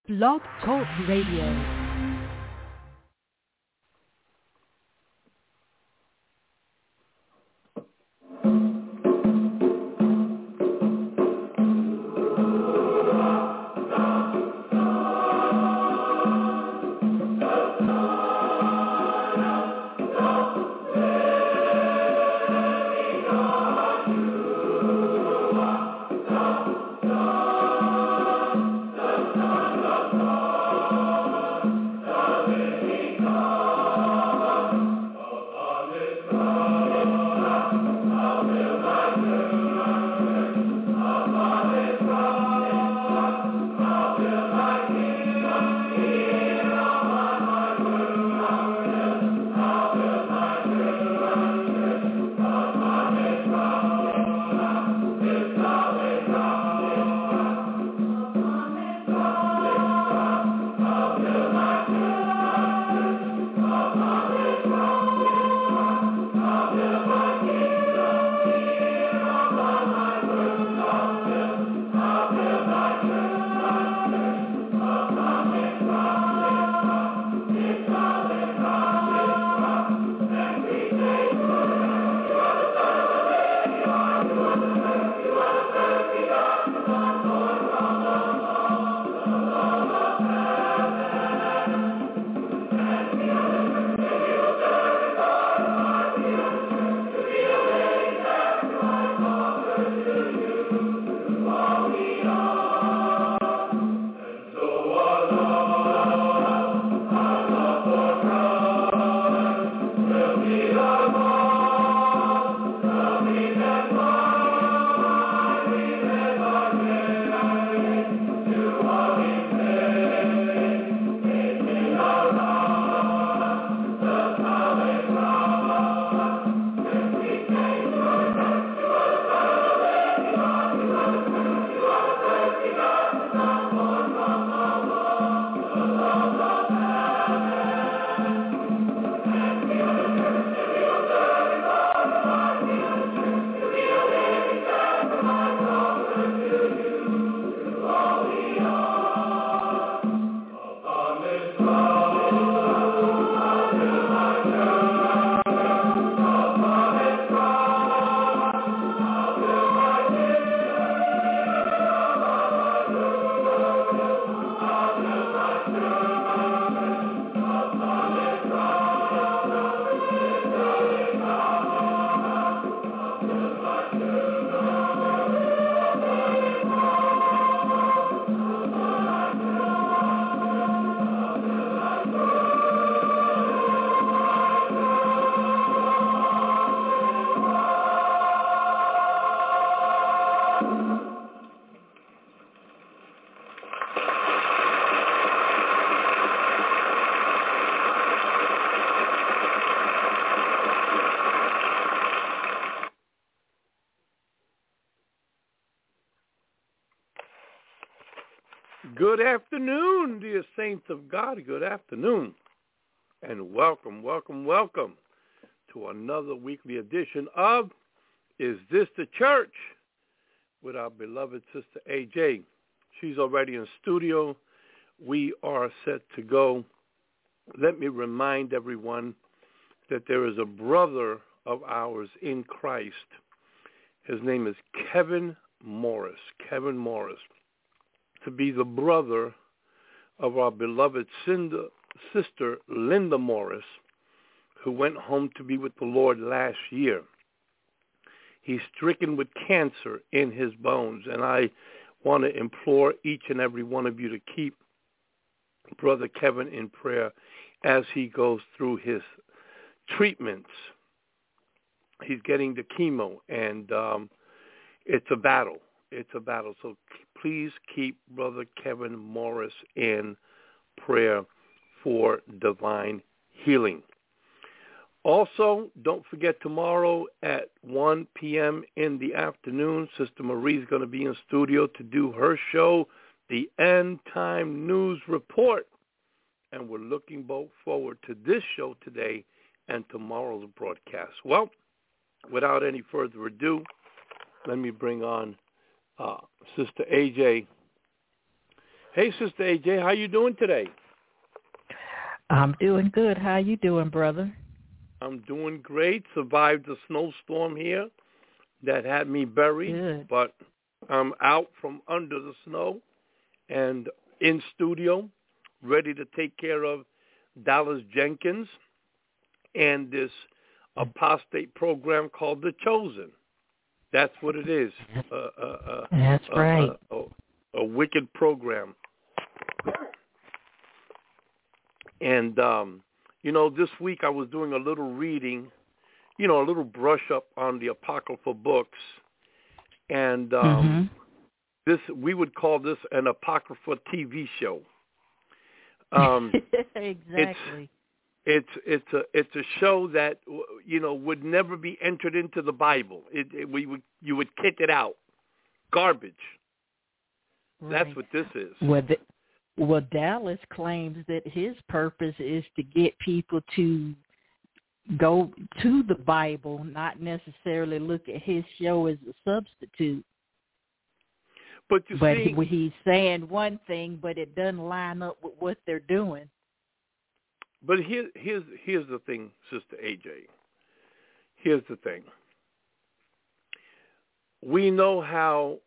Blog Talk Radio. Good afternoon, dear saints of God. Good afternoon, and welcome to another weekly edition of Is This the Church? With our beloved sister AJ. She's already in studio. We are set to go. Let me remind everyone that there is a brother of ours in Christ. His name is Kevin Morris. Kevin Morris. To be the brother of our beloved sister Linda Morris, who went home to be with the Lord last year. He's stricken with cancer in his bones, and I want to implore each and every one of you to keep Brother Kevin in prayer as he goes through his treatments. He's getting the chemo, and it's a battle. It's a battle. So please keep Brother Kevin Morris in prayer for divine healing. Also, don't forget tomorrow at 1 p.m. in the afternoon, Sister Marie's going to be in studio to do her show, the End Time News Report. And we're looking both forward to this show today and tomorrow's broadcast. Well, without any further ado, let me bring on Sister AJ Hey, Sister AJ, how you doing today? I'm doing good. How you doing, brother? I'm doing great. Survived the snowstorm here that had me buried, Good. but I'm out from under the snow and in studio, ready to take care of Dallas Jenkins and this apostate program called The Chosen. That's what it is. That's right. A wicked program. And, this week I was doing a little reading, a little brush up on the Apocryphal books. And we would call this an Apocrypha TV show. Exactly. It's a show that, would never be entered into the Bible. You would kick it out. Garbage. Right. That's what this is. Well, Dallas claims that his purpose is to get people to go to the Bible, not necessarily look at his show as a substitute. But he's saying one thing, but it doesn't line up with what they're doing. But here's the thing, Sister AJ. Here's the thing. We know how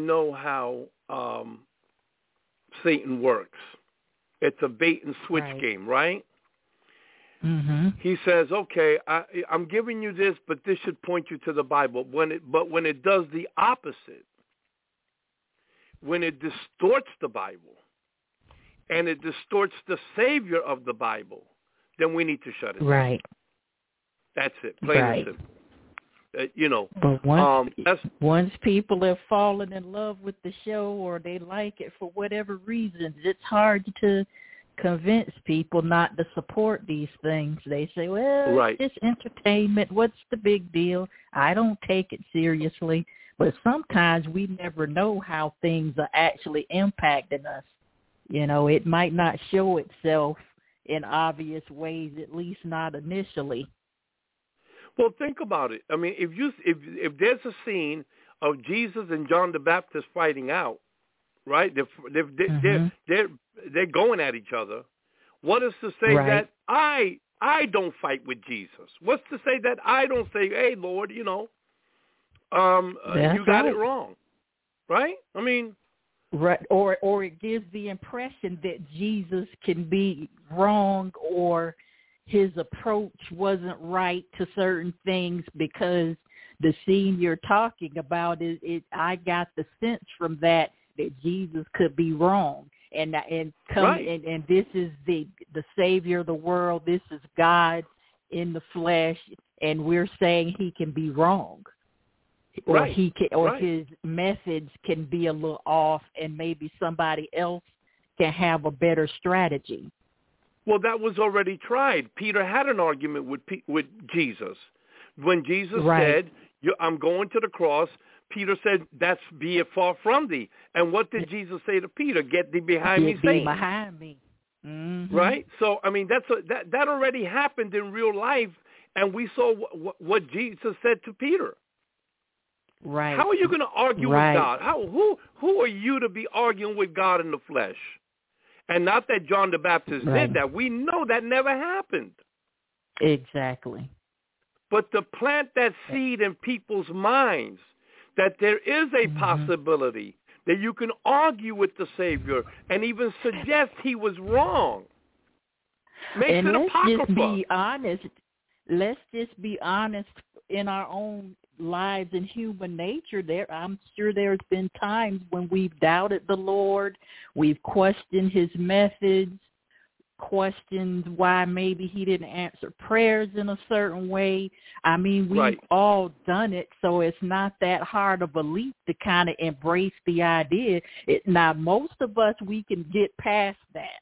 Satan works. It's a bait and switch game, right? Mm-hmm. He says, "Okay, I'm giving you this, but this should point you to the Bible." When it does the opposite, when it distorts the Bible, and it distorts the Savior of the Bible, then we need to shut it down. Right. That's it. Plain and simple. But once people have fallen in love with the show or they like it for whatever reasons, it's hard to convince people not to support these things. They say, well, It's just entertainment. What's the big deal? I don't take it seriously. But sometimes we never know how things are actually impacting us. It might not show itself in obvious ways, at least not initially. Well, think about it. I mean, if there's a scene of Jesus and John the Baptist fighting out, right? They're going at each other. What is to say that I don't fight with Jesus? What's to say that I don't say, "Hey, Lord, you got it wrong," right? I mean. Right, or it gives the impression that Jesus can be wrong or his approach wasn't right to certain things because the scene you're talking about I got the sense from that Jesus could be wrong, and this is the Savior of the world. This is God in the flesh, and we're saying he can be wrong. Or his methods can be a little off, and maybe somebody else can have a better strategy. Well, that was already tried. Peter had an argument with Jesus. When Jesus said, "I'm going to the cross," Peter said, "That's be it far from thee." And what did Jesus say to Peter? "Get thee behind me, Satan." Behind me. Mm-hmm. Right? So, I mean, that already happened in real life, and we saw what Jesus said to Peter. Right. How are you going to argue with God? Who are you to be arguing with God in the flesh? And not that John the Baptist did that. We know that never happened. Exactly. But to plant that seed in people's minds that there is a possibility that you can argue with the Savior and even suggest he was wrong makes it apocrypha. Let's just be honest in our own lives and human nature. I'm sure there's been times when we've doubted the Lord, we've questioned his methods, questioned why maybe he didn't answer prayers in a certain way. I mean, we've all done it, so it's not that hard of a leap to kind of embrace the idea. Now, most of us, we can get past that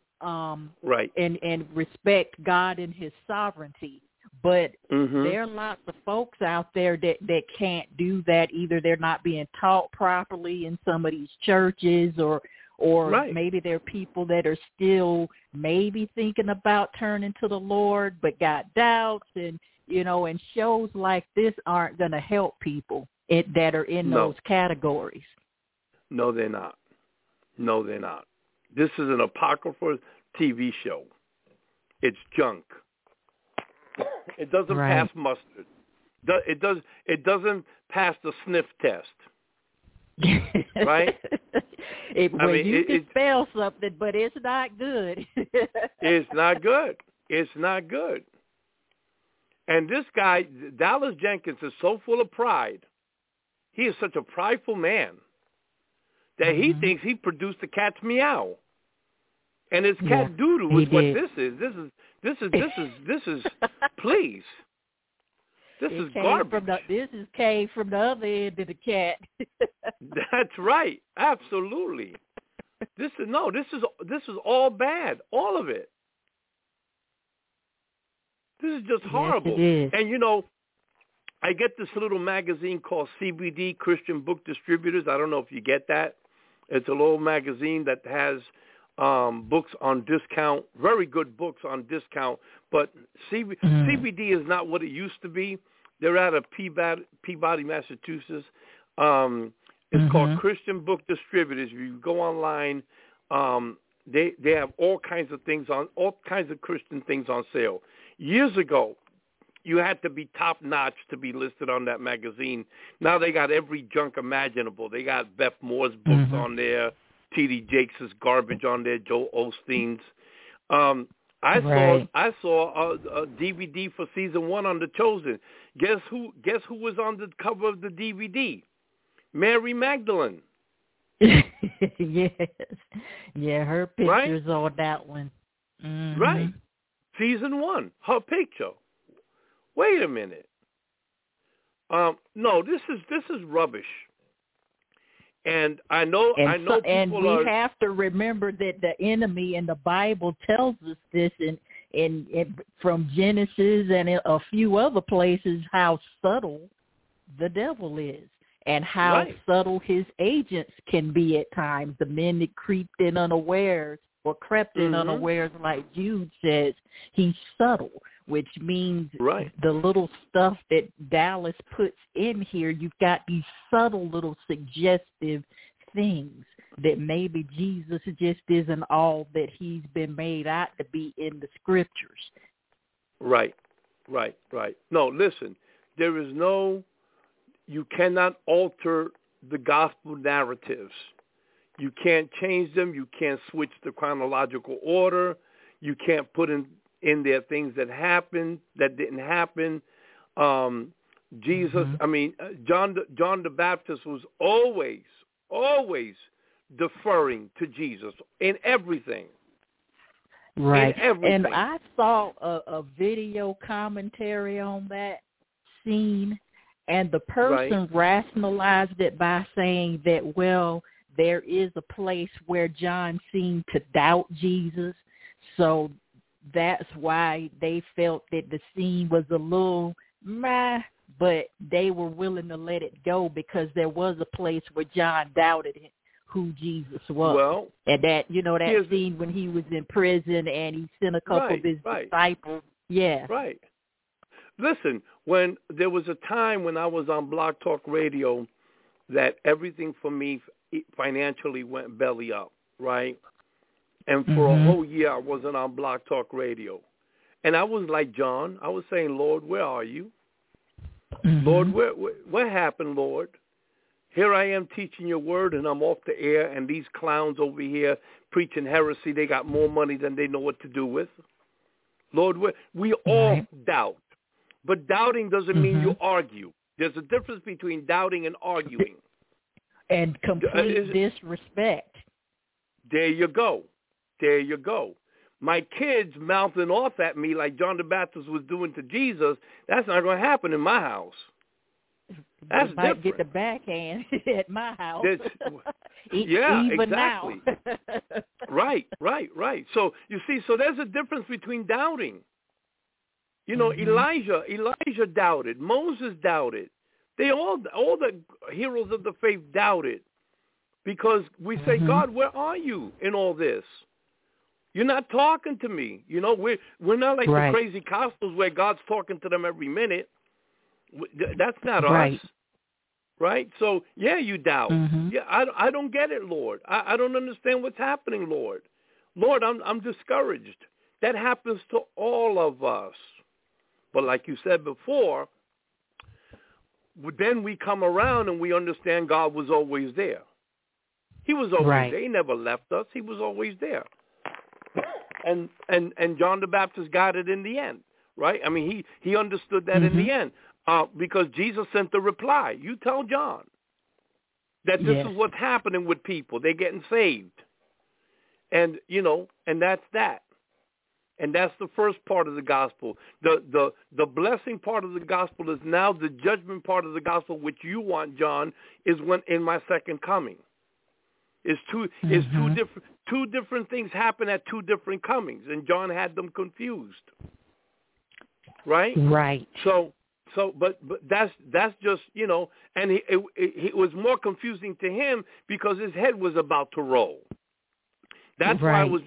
and respect God and his sovereignty. But there are lots of folks out there that can't do that. Either they're not being taught properly in some of these churches, or maybe there are people that are still maybe thinking about turning to the Lord but got doubts, and shows like this aren't going to help people that are in those categories. No, they're not. No, they're not. This is an apocryphal TV show. It's junk. It doesn't pass mustard. It doesn't pass the sniff test. Right? You can spell something, but it's not good. It's not good. It's not good. And this guy, Dallas Jenkins, is so full of pride. He is such a prideful man that he thinks he produced the cat's meow. And it's cat doodoo is what this is. This is please. This is garbage. This came from the other end of the cat. That's right. Absolutely. This is all bad. All of it. This is just horrible. Yes, it is. And I get this little magazine called CBD, Christian Book Distributors. I don't know if you get that. It's a little magazine that has books on discount, very good books on discount. But CBD is not what it used to be. They're out of Peabody, Massachusetts. It's called Christian Book Distributors. If you go online, they have all kinds of Christian things on sale. Years ago, you had to be top-notch to be listed on that magazine. Now they got every junk imaginable. They got Beth Moore's books on there, T.D. Jakes' garbage on there, Joel Osteen's. I saw a DVD for season 1 on The Chosen. Guess who was on the cover of the DVD? Mary Magdalene. Yes. Yeah, her picture's on that one. Right. Season 1, her picture. Wait a minute. No, this is rubbish. And I know people and we have to remember that the enemy in the Bible tells us this in from Genesis and in a few other places how subtle the devil is and how subtle his agents can be at times. The men that creeped in unawares or crept in unawares, like Jude says, he's subtle, which means the little stuff that Dallas puts in here, you've got these subtle little suggestive things that maybe Jesus just isn't all that he's been made out to be in the scriptures. Right. No, listen, you cannot alter the gospel narratives. You can't change them. You can't switch the chronological order. You can't put in there things that happened that didn't happen. Jesus, John the Baptist was always deferring to Jesus in everything. Right. In everything. And I saw a video commentary on that scene, and the person rationalized it by saying that, well, there is a place where John seemed to doubt Jesus, so that's why they felt that the scene was a little meh, but they were willing to let it go because there was a place where John doubted who Jesus was. Well, and that, that scene when he was in prison and he sent a couple of his disciples. Yeah. Right. Listen, when there was a time when I was on Blog Talk Radio that everything for me financially went belly up, right? And for a whole year, I wasn't on Blog Talk Radio. And I was like John. I was saying, Lord, where are you? Lord, what happened, Lord? Here I am teaching your word, and I'm off the air, and these clowns over here preaching heresy, they got more money than they know what to do with. Lord, we all doubt. But doubting doesn't mean you argue. There's a difference between doubting and arguing. And complete disrespect. There you go. My kids mouthing off at me like John the Baptist was doing to Jesus, that's not going to happen in my house. That's might different. Get the backhand at my house. Even exactly. Now. Right. So, you see, there's a difference between doubting. Elijah doubted. Moses doubted. They all the heroes of the faith doubted because we say, God, where are you in all this? You're not talking to me. We're not like the crazy Costals where God's talking to them every minute. That's not us. right? So, yeah, you doubt. Mm-hmm. Yeah, I don't get it, Lord. I don't understand what's happening, Lord. Lord, I'm discouraged. That happens to all of us. But like you said before, then we come around and we understand God was always there. He was always Right. there. He never left us. He was always there. And John the Baptist got it in the end, right? I mean, he understood that in the end because Jesus sent the reply. You tell John that this is what's happening with people. They're getting saved. And, and that's that. And that's the first part of the gospel. The blessing part of the gospel is now the judgment part of the gospel, which you want, John, is when in my second coming. It's two different things happen at two different comings, and John had them confused. Right? Right. But that's just, and it was more confusing to him because his head was about to roll. That's why it was,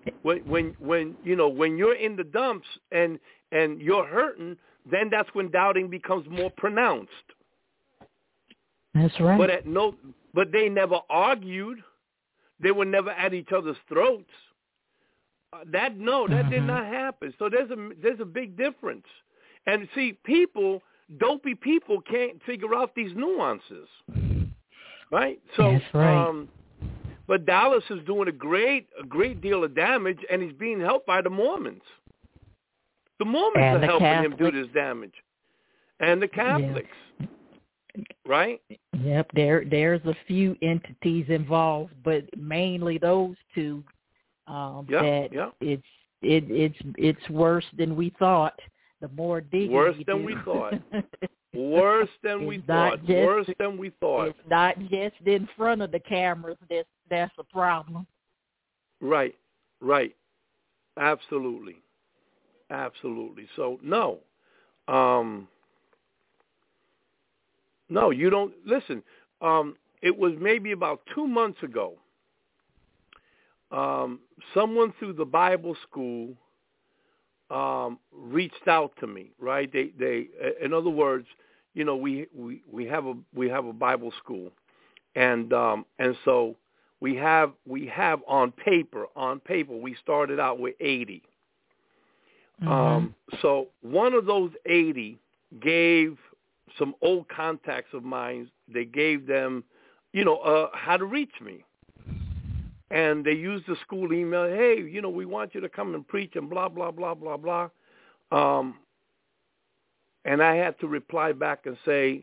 when you're in the dumps and you're hurting, then that's when doubting becomes more pronounced. That's right. But they never argued. They were never at each other's throats. That did not happen. So there's a big difference. And see, dopey people can't figure out these nuances, right? So, that's right. But Dallas is doing a great deal of damage, and he's being helped by the Mormons. The Mormons are helping him do this damage, and the Catholics, right? Yep. There's a few entities involved, but mainly those two. It's worse than we thought. The more digging worse than we thought. Worse than we thought. Worse than we thought. It's not just in front of the cameras that's a problem. Right. Absolutely. So, no. No, you don't. Listen, it was maybe about 2 months ago. Someone through the Bible school reached out to me, right? They in other words, we have a Bible school, and so we have on paper we started out with 80. So one of those 80 gave some old contacts of mine. They gave them, how to reach me. And they used the school email, hey, we want you to come and preach and blah, blah, blah, blah, blah. And I had to reply back and say,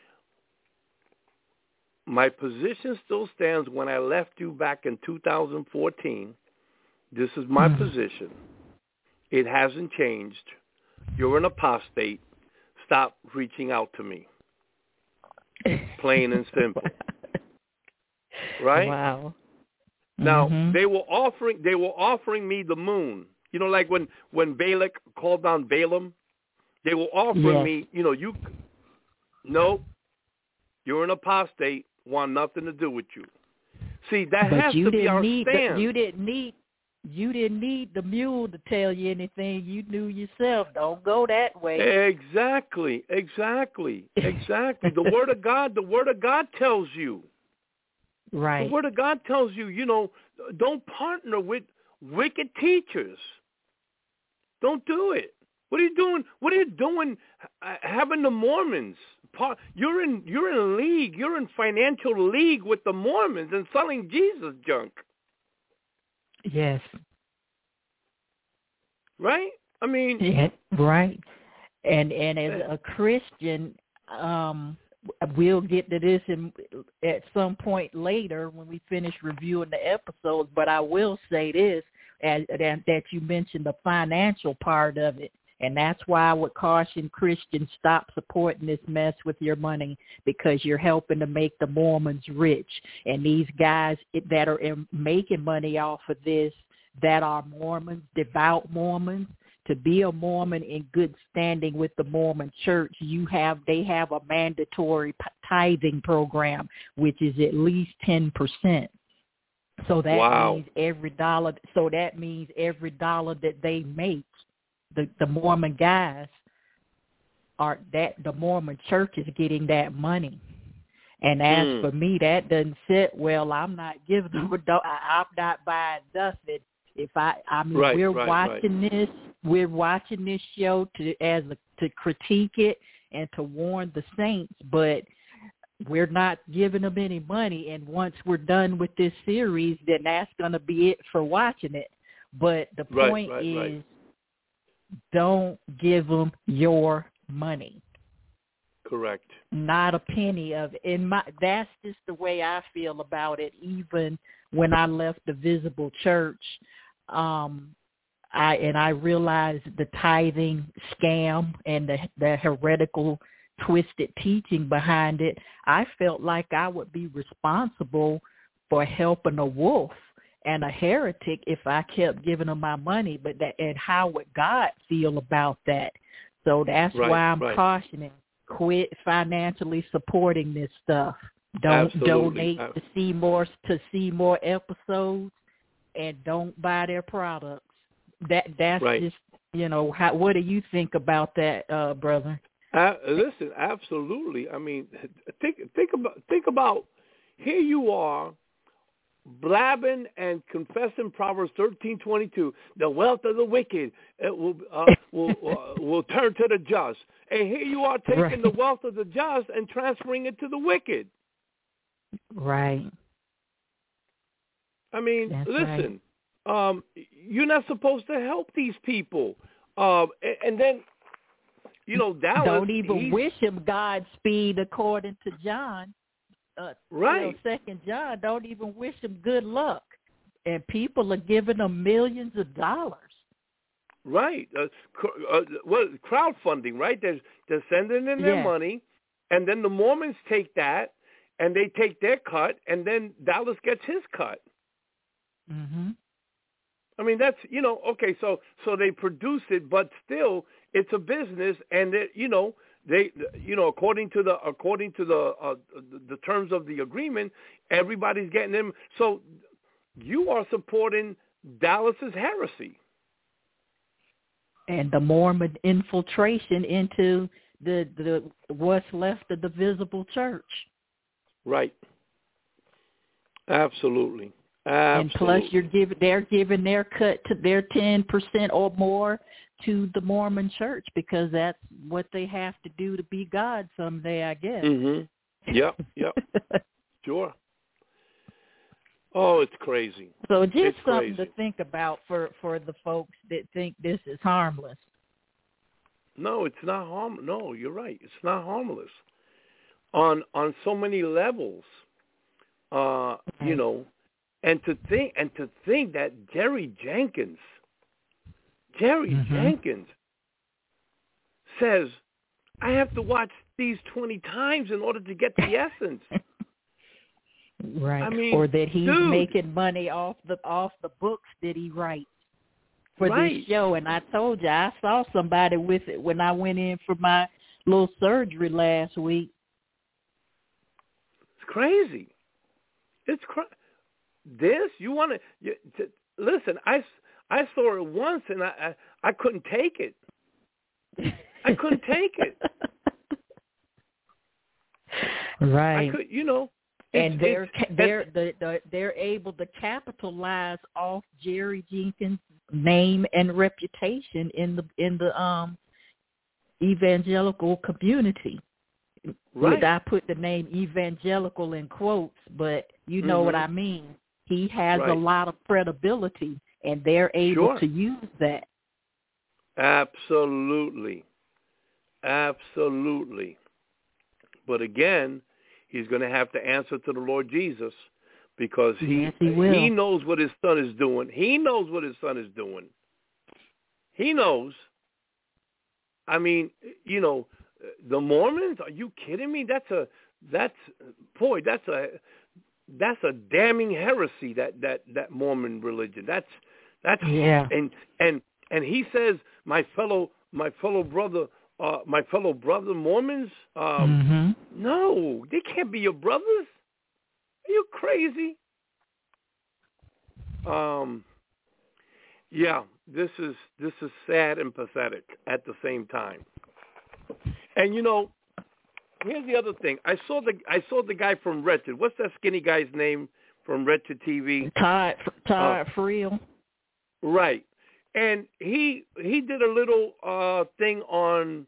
my position still stands when I left you back in 2014. This is my position. It hasn't changed. You're an apostate. Stop reaching out to me. Plain and simple. Right? Wow. Now, they were offering me the moon. Like when Balak called down Balaam, they were offering me, you're an apostate, want nothing to do with you. See, that has to be our stand. You didn't need the mule to tell you anything. You knew yourself. Don't go that way. Exactly. The Word of God tells you. Right. The Word of God tells you, don't partner with wicked teachers. Don't do it. What are you doing? What are you doing having the Mormons? You're in league. You're in financial league with the Mormons and selling Jesus junk. Yes. Right? I mean. Yeah, right. And as a Christian, we'll get to this at some point later when we finish reviewing the episodes, but I will say this, that you mentioned the financial part of it, and that's why I would caution Christians, stop supporting this mess with your money, because you're helping to make the Mormons rich. And these guys that are making money off of this, that are Mormons, devout Mormons, to be a Mormon in good standing with the Mormon church, they have a mandatory tithing program, which is at least 10%. So that means every dollar. So that means every dollar that they make, the Mormon guys the Mormon church is getting that money. And as for me, that doesn't sit well. I'm not giving them I'm not buying nothing. We're watching this show to critique it and to warn the saints, but we're not giving them any money. And once we're done with this series, then that's going to be it for watching it. But the point is, don't give them your money. Correct. Not a penny of it. That's just the way I feel about it. Even when I left the Visible Church, I realized the tithing scam and the heretical, twisted teaching behind it. I felt like I would be responsible for helping a wolf and a heretic if I kept giving them my money. And how would God feel about that? So that's why I'm cautioning. Quit financially supporting this stuff. Don't donate to see more episodes, and don't buy their products. That's just what do you think about that, brother? Listen, absolutely. I mean, think about here you are, blabbing and confessing Proverbs 13:22. The wealth of the wicked will turn to the just, and here you are taking the wealth of the just and transferring it to the wicked. Right. I mean, listen. You're not supposed to help these people, and then Dallas. Don't even wish him Godspeed, according to John. 2 John, don't even wish him good luck, and people are giving them millions of dollars. Right, crowdfunding, right? They're sending in their money, and then the Mormons take that, and they take their cut, and then Dallas gets his cut. Mm-hmm. I mean, that's okay. So they produce it, but still, it's a business, and they according to the terms of the agreement, everybody's getting them. So you are supporting Dallas's heresy and the Mormon infiltration into the what's left of the visible church. Right. Absolutely. And plus, they're giving their cut to their 10% or more to the Mormon church because that's what they have to do to be God someday, I guess. Mm-hmm. Yep. Sure. Oh, it's crazy. So just something to think about for the folks that think this is harmless. No, it's not harmless. No, you're right. It's not harmless. On so many levels, And to think that Jerry Jenkins says, I have to watch these 20 times in order to get the essence. Right. I mean, or that he's making money off the books that he writes for this show. And I told you, I saw somebody with it when I went in for my little surgery last week. It's crazy. It's crazy. This you want to listen? I saw it once and I couldn't take it. I couldn't take it. Right. I could, and they're able to capitalize off Jerry Jenkins' name and reputation in the evangelical community. Right. I put the name evangelical in quotes, but you know what I mean. He has a lot of credibility, and they're able to use that. Absolutely. But again, he's going to have to answer to the Lord Jesus because he knows what his son is doing. He knows what his son is doing. He knows. I mean, the Mormons, are you kidding me? That's a damning heresy, that Mormon religion. That's and he says my fellow brother Mormons, no, they can't be your brothers. Are you crazy? This is sad and pathetic at the same time. And here's the other thing. I saw the guy from Wretched. What's that skinny guy's name from Wretched TV? Todd Friel. Right. And he did a little thing on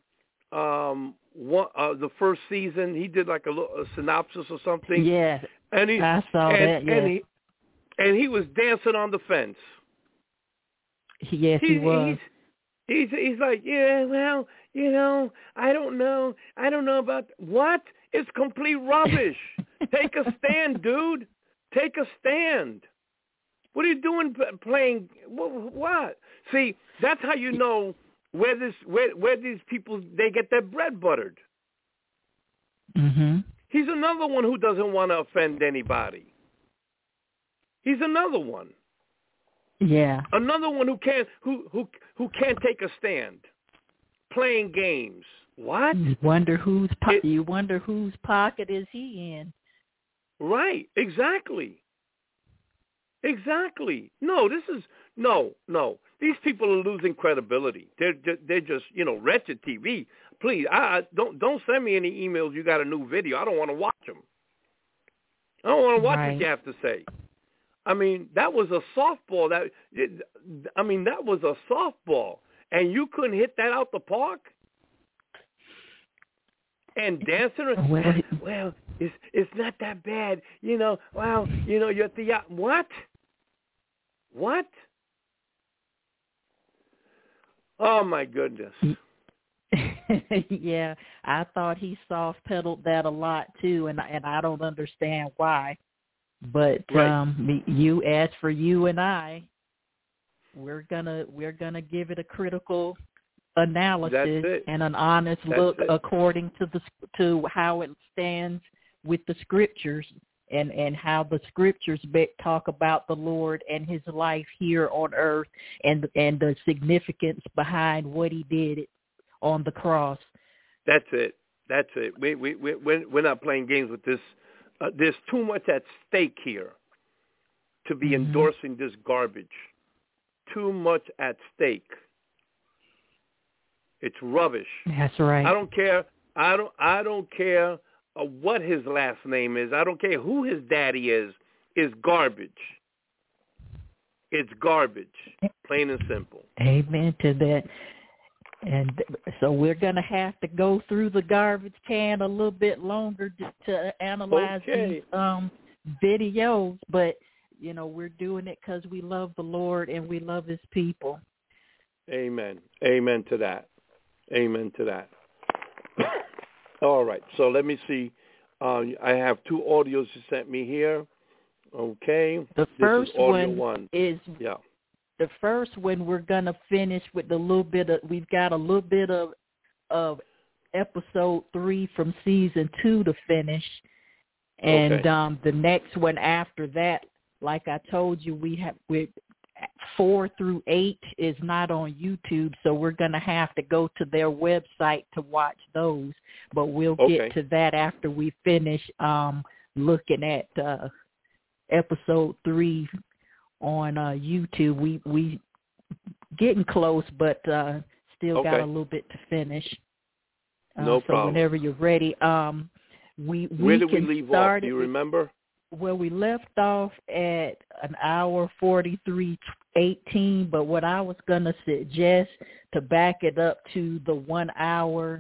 the first season. He did like a synopsis or something. Yeah. And I saw that. Yeah. And he was dancing on the fence. Yes, he was. He's like, yeah, well, I don't know about what? It's complete rubbish. Take a stand, dude. Take a stand. What are you doing playing? What? See, that's how you know where these people, they get their bread buttered. Mm-hmm. He's another one who doesn't want to offend anybody. He's another one. Yeah. Another one who can't take a stand, playing games. What? You wonder whose pocket is he in? Right. Exactly. No, These people are losing credibility. They're just Wretched TV. Please, don't send me any emails. You got a new video. I don't want to watch them. I don't want to watch what you have to say. I mean, that was a softball. That was a softball, and you couldn't hit that out the park. And dancing, well, it's not that bad, Well, you're at the what? Oh my goodness. Yeah, I thought he soft pedaled that a lot too, and I don't understand why. But you, as for you and I, we're gonna give it a critical analysis and an honest look according to how it stands with the scriptures and how the scriptures talk about the Lord and his life here on earth and the significance behind what he did on the cross. That's it. We're not playing games with this. There's too much at stake here to be endorsing this garbage. Too much at stake. It's rubbish. That's right. I don't care. I don't care what his last name is. I don't care who his daddy is. It's garbage. It's garbage. Plain and simple. Amen to that. And so we're going to have to go through the garbage can a little bit longer to analyze these videos. But, we're doing it because we love the Lord and we love his people. Amen. Amen to that. All right. So let me see. I have two audios you sent me here. Okay. The first one is... Yeah. The first one we're gonna finish with we've got a little bit of episode 3 from season 2 to finish, and the next one after that, like I told you, with 4 through 8 is not on YouTube, so we're gonna have to go to their website to watch those. But we'll get to that after we finish looking at episode 3. On YouTube, we getting close, but still got a little bit to finish. No problem. So whenever you're ready, where did we leave off? Do you remember? Well, we left off at an hour 43:18, but what I was gonna suggest to back it up to the 1 hour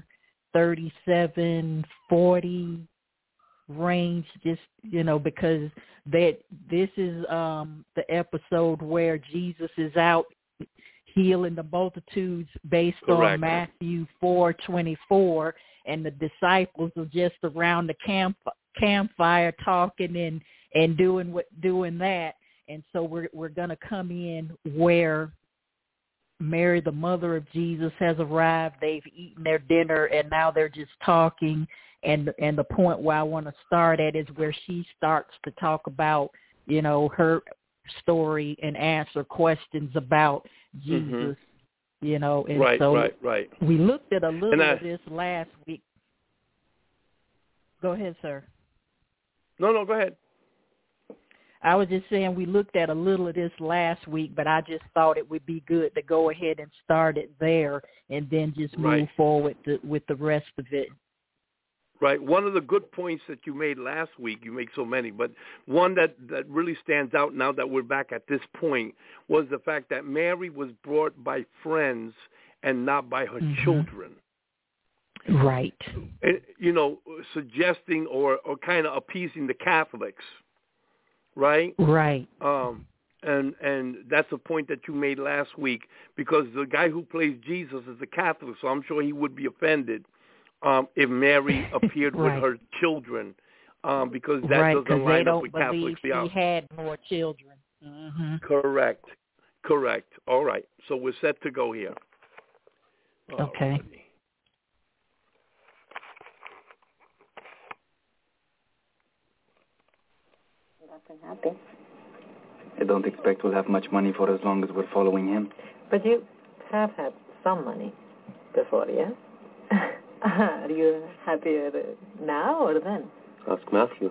37:40 range, just because this is the episode where Jesus is out healing the multitudes based on Matthew 4:24, and the disciples are just around the campfire talking and doing that. And so we're going to come in where Mary, the mother of Jesus, has arrived. They've eaten their dinner, and now they're just talking. And the point where I want to start at is where she starts to talk about, her story and answer questions about Jesus, And right. We looked at a little of this last week. Go ahead, sir. No, go ahead. I was just saying we looked at a little of this last week, but I just thought it would be good to go ahead and start it there and then just move forward with the rest of it. Right. One of the good points that you made last week, you make so many, but one that really stands out now that we're back at this point was the fact that Mary was brought by friends and not by her children. Right. You know, suggesting or kind of appeasing the Catholics. Right? Right. And that's a point that you made last week, because the guy who plays Jesus is a Catholic, so I'm sure he would be offended if Mary appeared with her children, because that doesn't line up with Catholic theology. She had more children. Correct. All right. So we're set to go here. Okay. Happy. I don't expect we'll have much money for as long as we're following him. But you have had some money before, yeah? Are you happier now or then? Ask Matthew.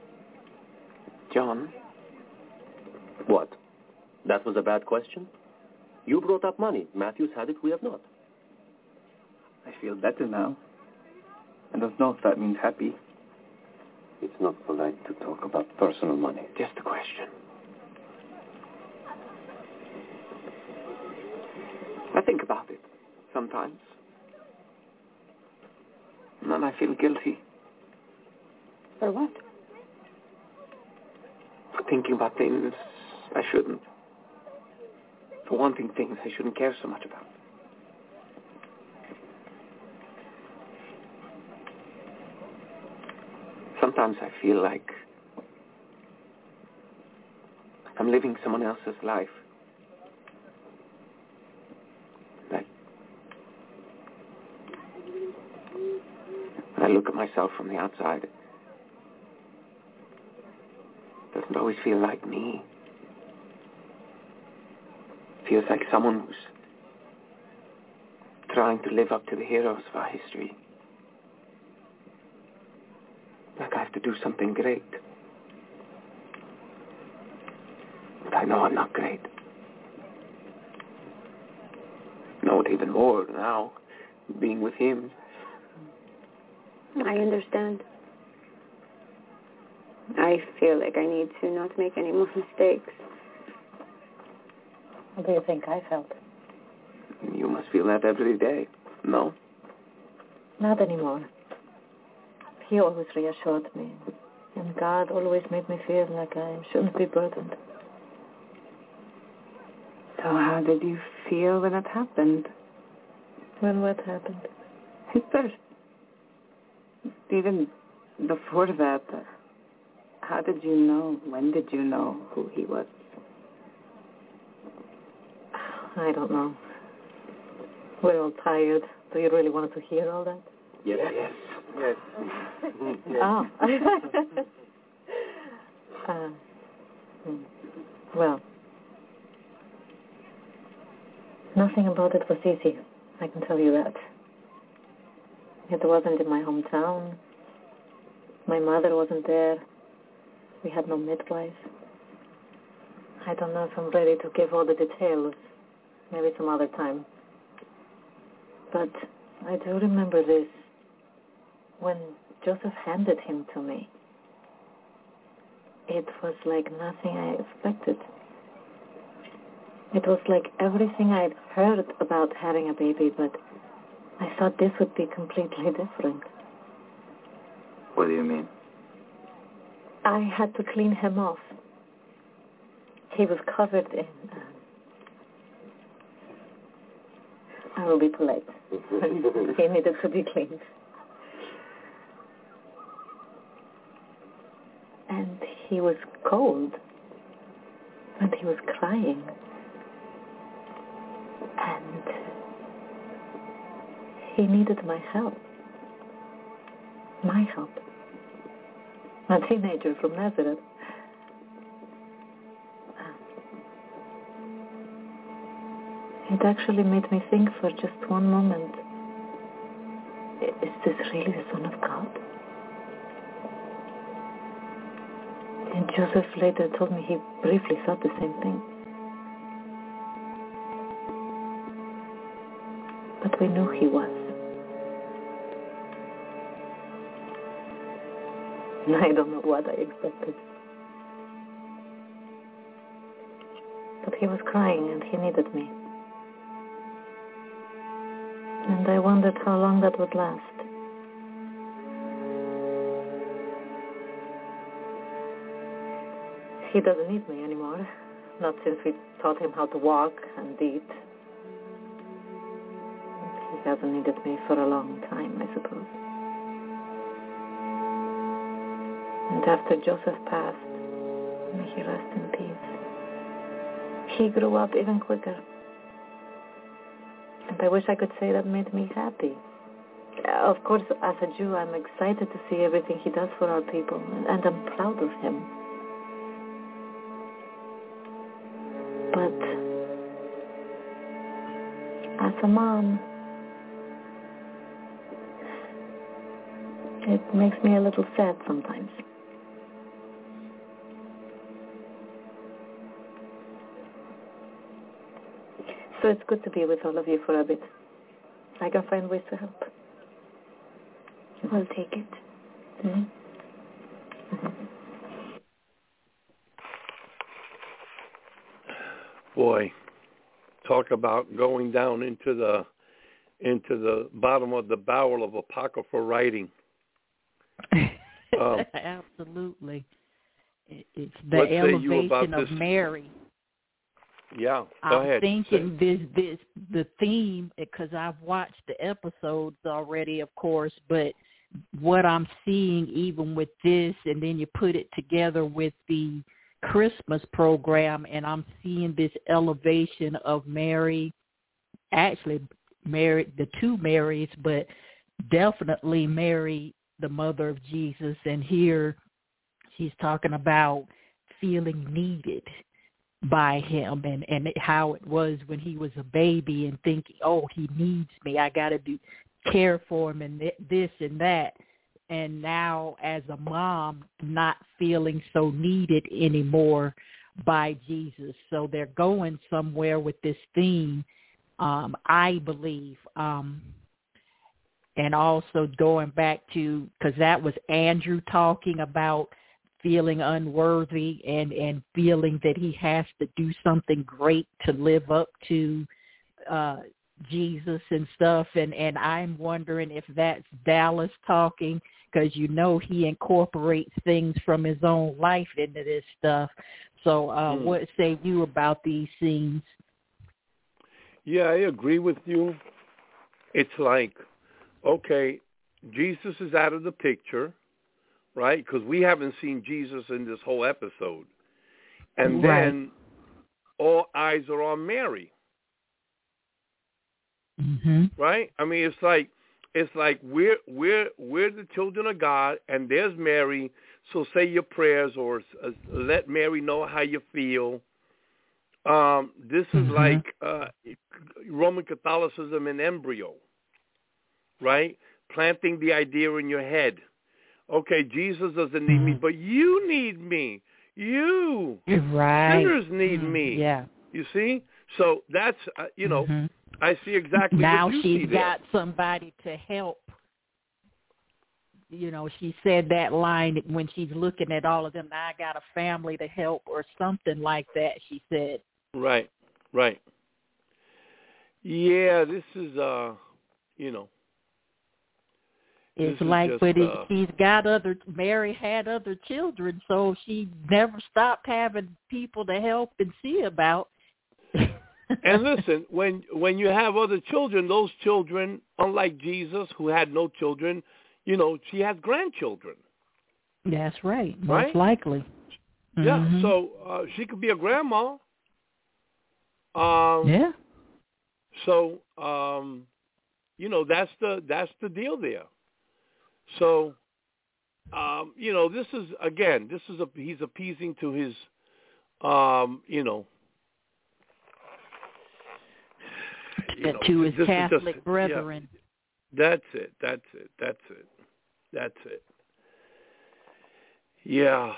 John? What? That was a bad question? You brought up money. Matthew's had it, we have not. I feel better now. I don't know if that means happy. It's not polite to talk about personal money. Just a question. I think about it sometimes. And then I feel guilty. For what? For thinking about things I shouldn't. For wanting things I shouldn't care so much about. Sometimes I feel like I'm living someone else's life. Like when I look at myself from the outside, it doesn't always feel like me. It feels like someone who's trying to live up to the heroes of our history. Like I have to do something great. But I know I'm not great. Know it even more now, being with him. I understand. I feel like I need to not make any more mistakes. What do you think I felt? You must feel that every day, no? Not anymore. He always reassured me. And God always made me feel like I shouldn't be burdened. So how did you feel when it happened? When what happened? First, even before that, how did you know? When did you know who he was? I don't know. We're all tired. Do you really want to hear all that? Yes. Oh. Well, nothing about it was easy. I can tell you that. It wasn't in my hometown. My mother wasn't there. We had no midwife. I don't know if I'm ready to give all the details. Maybe some other time. But I do remember this. When Joseph handed him to me, it was like nothing I expected. It was like everything I'd heard about having a baby, but I thought this would be completely different. What do you mean? I had to clean him off. He was covered in... I will be polite. He needed to be cleaned. And he was cold. And he was crying. And he needed my help. My help. A teenager from Nazareth. It actually made me think for just one moment, is this really the Son of God? And Joseph later told me he briefly thought the same thing. But we knew he was. I don't know what I expected. But he was crying and he needed me. And I wondered how long that would last. He doesn't need me anymore. Not since we taught him how to walk and eat. He hasn't needed me for a long time, I suppose. And after Joseph passed, may he rest in peace. He grew up even quicker. And I wish I could say that made me happy. Of course, as a Jew, I'm excited to see everything he does for our people, and I'm proud of him. But as a mom, it makes me a little sad sometimes. So it's good to be with all of you for a bit. I can find ways to help. We'll take it. Mm-hmm. Boy, talk about going down into the bottom of the barrel of apocryphal writing. Absolutely. It's the elevation of Mary. Yeah, go ahead. I'm thinking the theme, because I've watched the episodes already, of course, but what I'm seeing even with this, and then you put it together with the Christmas program, and I'm seeing this elevation of Mary, actually Mary, the two Marys, but definitely Mary, the mother of Jesus, and here she's talking about feeling needed by him, and how it was when he was a baby and thinking, oh, he needs me, I got to care for him and this and that. And now as a mom, not feeling so needed anymore by Jesus. So they're going somewhere with this theme, I believe. And also going back to, because that was Andrew talking about feeling unworthy and feeling that he has to do something great to live up to Jesus and stuff. And I'm wondering if that's Dallas talking, because he incorporates things from his own life into this stuff. So what say you about these scenes? Yeah, I agree with you. It's like, okay, Jesus is out of the picture, right? Because we haven't seen Jesus in this whole episode. And then all eyes are on Mary. Mm-hmm. Right? I mean, it's like we're the children of God, and there's Mary. So say your prayers, or let Mary know how you feel. This is like Roman Catholicism in embryo, right? Planting the idea in your head. Okay, Jesus doesn't need me, but you need me. You sinners need me. Yeah. You see? So that's I see exactly now what you see there. Now she's got somebody to help. She said that line when she's looking at all of them. Now I got a family to help, or something like that, she said. Right. Yeah, this is, It's like, she's got Mary had other children, so she never stopped having people to help and see about. And listen, when you have other children, those children, unlike Jesus, who had no children, she has grandchildren. That's right. Most likely. Yeah. Mm-hmm. So she could be a grandma. Yeah. So that's the deal there. So this is he's appeasing to his to his Catholic brethren. Yeah, that's it. Yeah.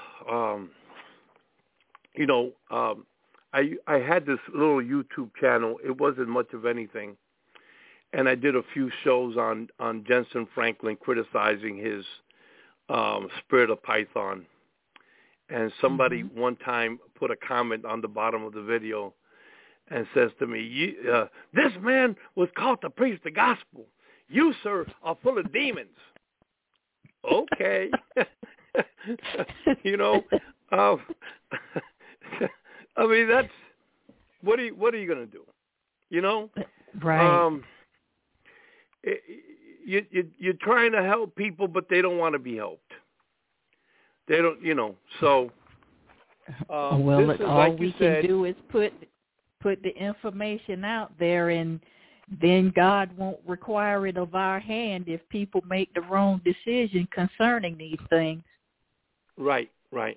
I had this little YouTube channel. It wasn't much of anything. And I did a few shows on Jensen Franklin criticizing his Spirit of Python. And somebody one time put a comment on the bottom of the video and says to me, this man was called to preach the gospel. You, sir, are full of demons. Okay. You know, I mean, that's, what are you going to do? You know? Right. You're trying to help people, but they don't want to be helped. They don't, you know, so. Well, this is, all like we you can said, do is put the information out there, and then God won't require it of our hand if people make the wrong decision concerning these things. Right.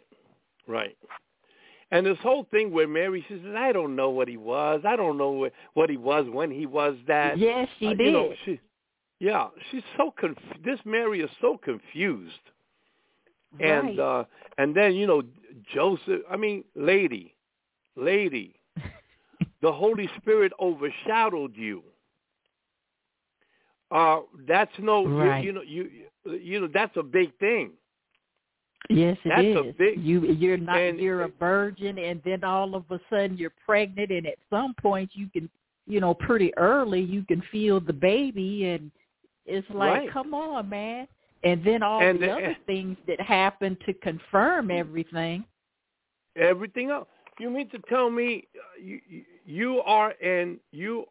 And this whole thing where Mary, she says, I don't know what he was. I don't know what he was when he was that. Yes, she did. You know, she's so this Mary is so confused. Right. And then, you know, Joseph, I mean, lady, the Holy Spirit overshadowed you. That's no, right. you know, that's a big thing. Yes, it is. That's a big. You're a virgin, and then all of a sudden you're pregnant, and at some point you can, you know, pretty early you can feel the baby, and it's like, right. Come on, man. And then all the other things that happen to confirm everything. Everything else. You mean to tell me you are in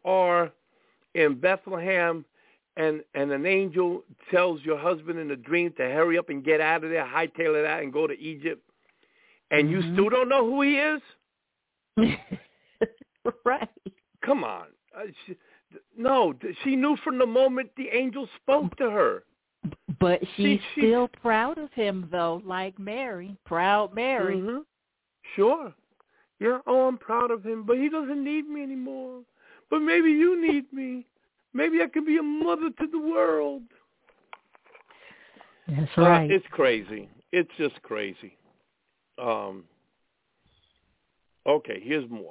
Bethlehem, and an angel tells your husband in a dream to hurry up and get out of there, hightail it out, and go to Egypt, and you still don't know who he is? Right. Come on. She knew from the moment the angel spoke to her. But she's still proud of him, though, like Mary, proud Mary. Mm-hmm. Sure. Yeah, I'm proud of him, but he doesn't need me anymore. But maybe you need me. Maybe I could be a mother to the world. That's right. It's crazy. It's just crazy. Okay, here's more.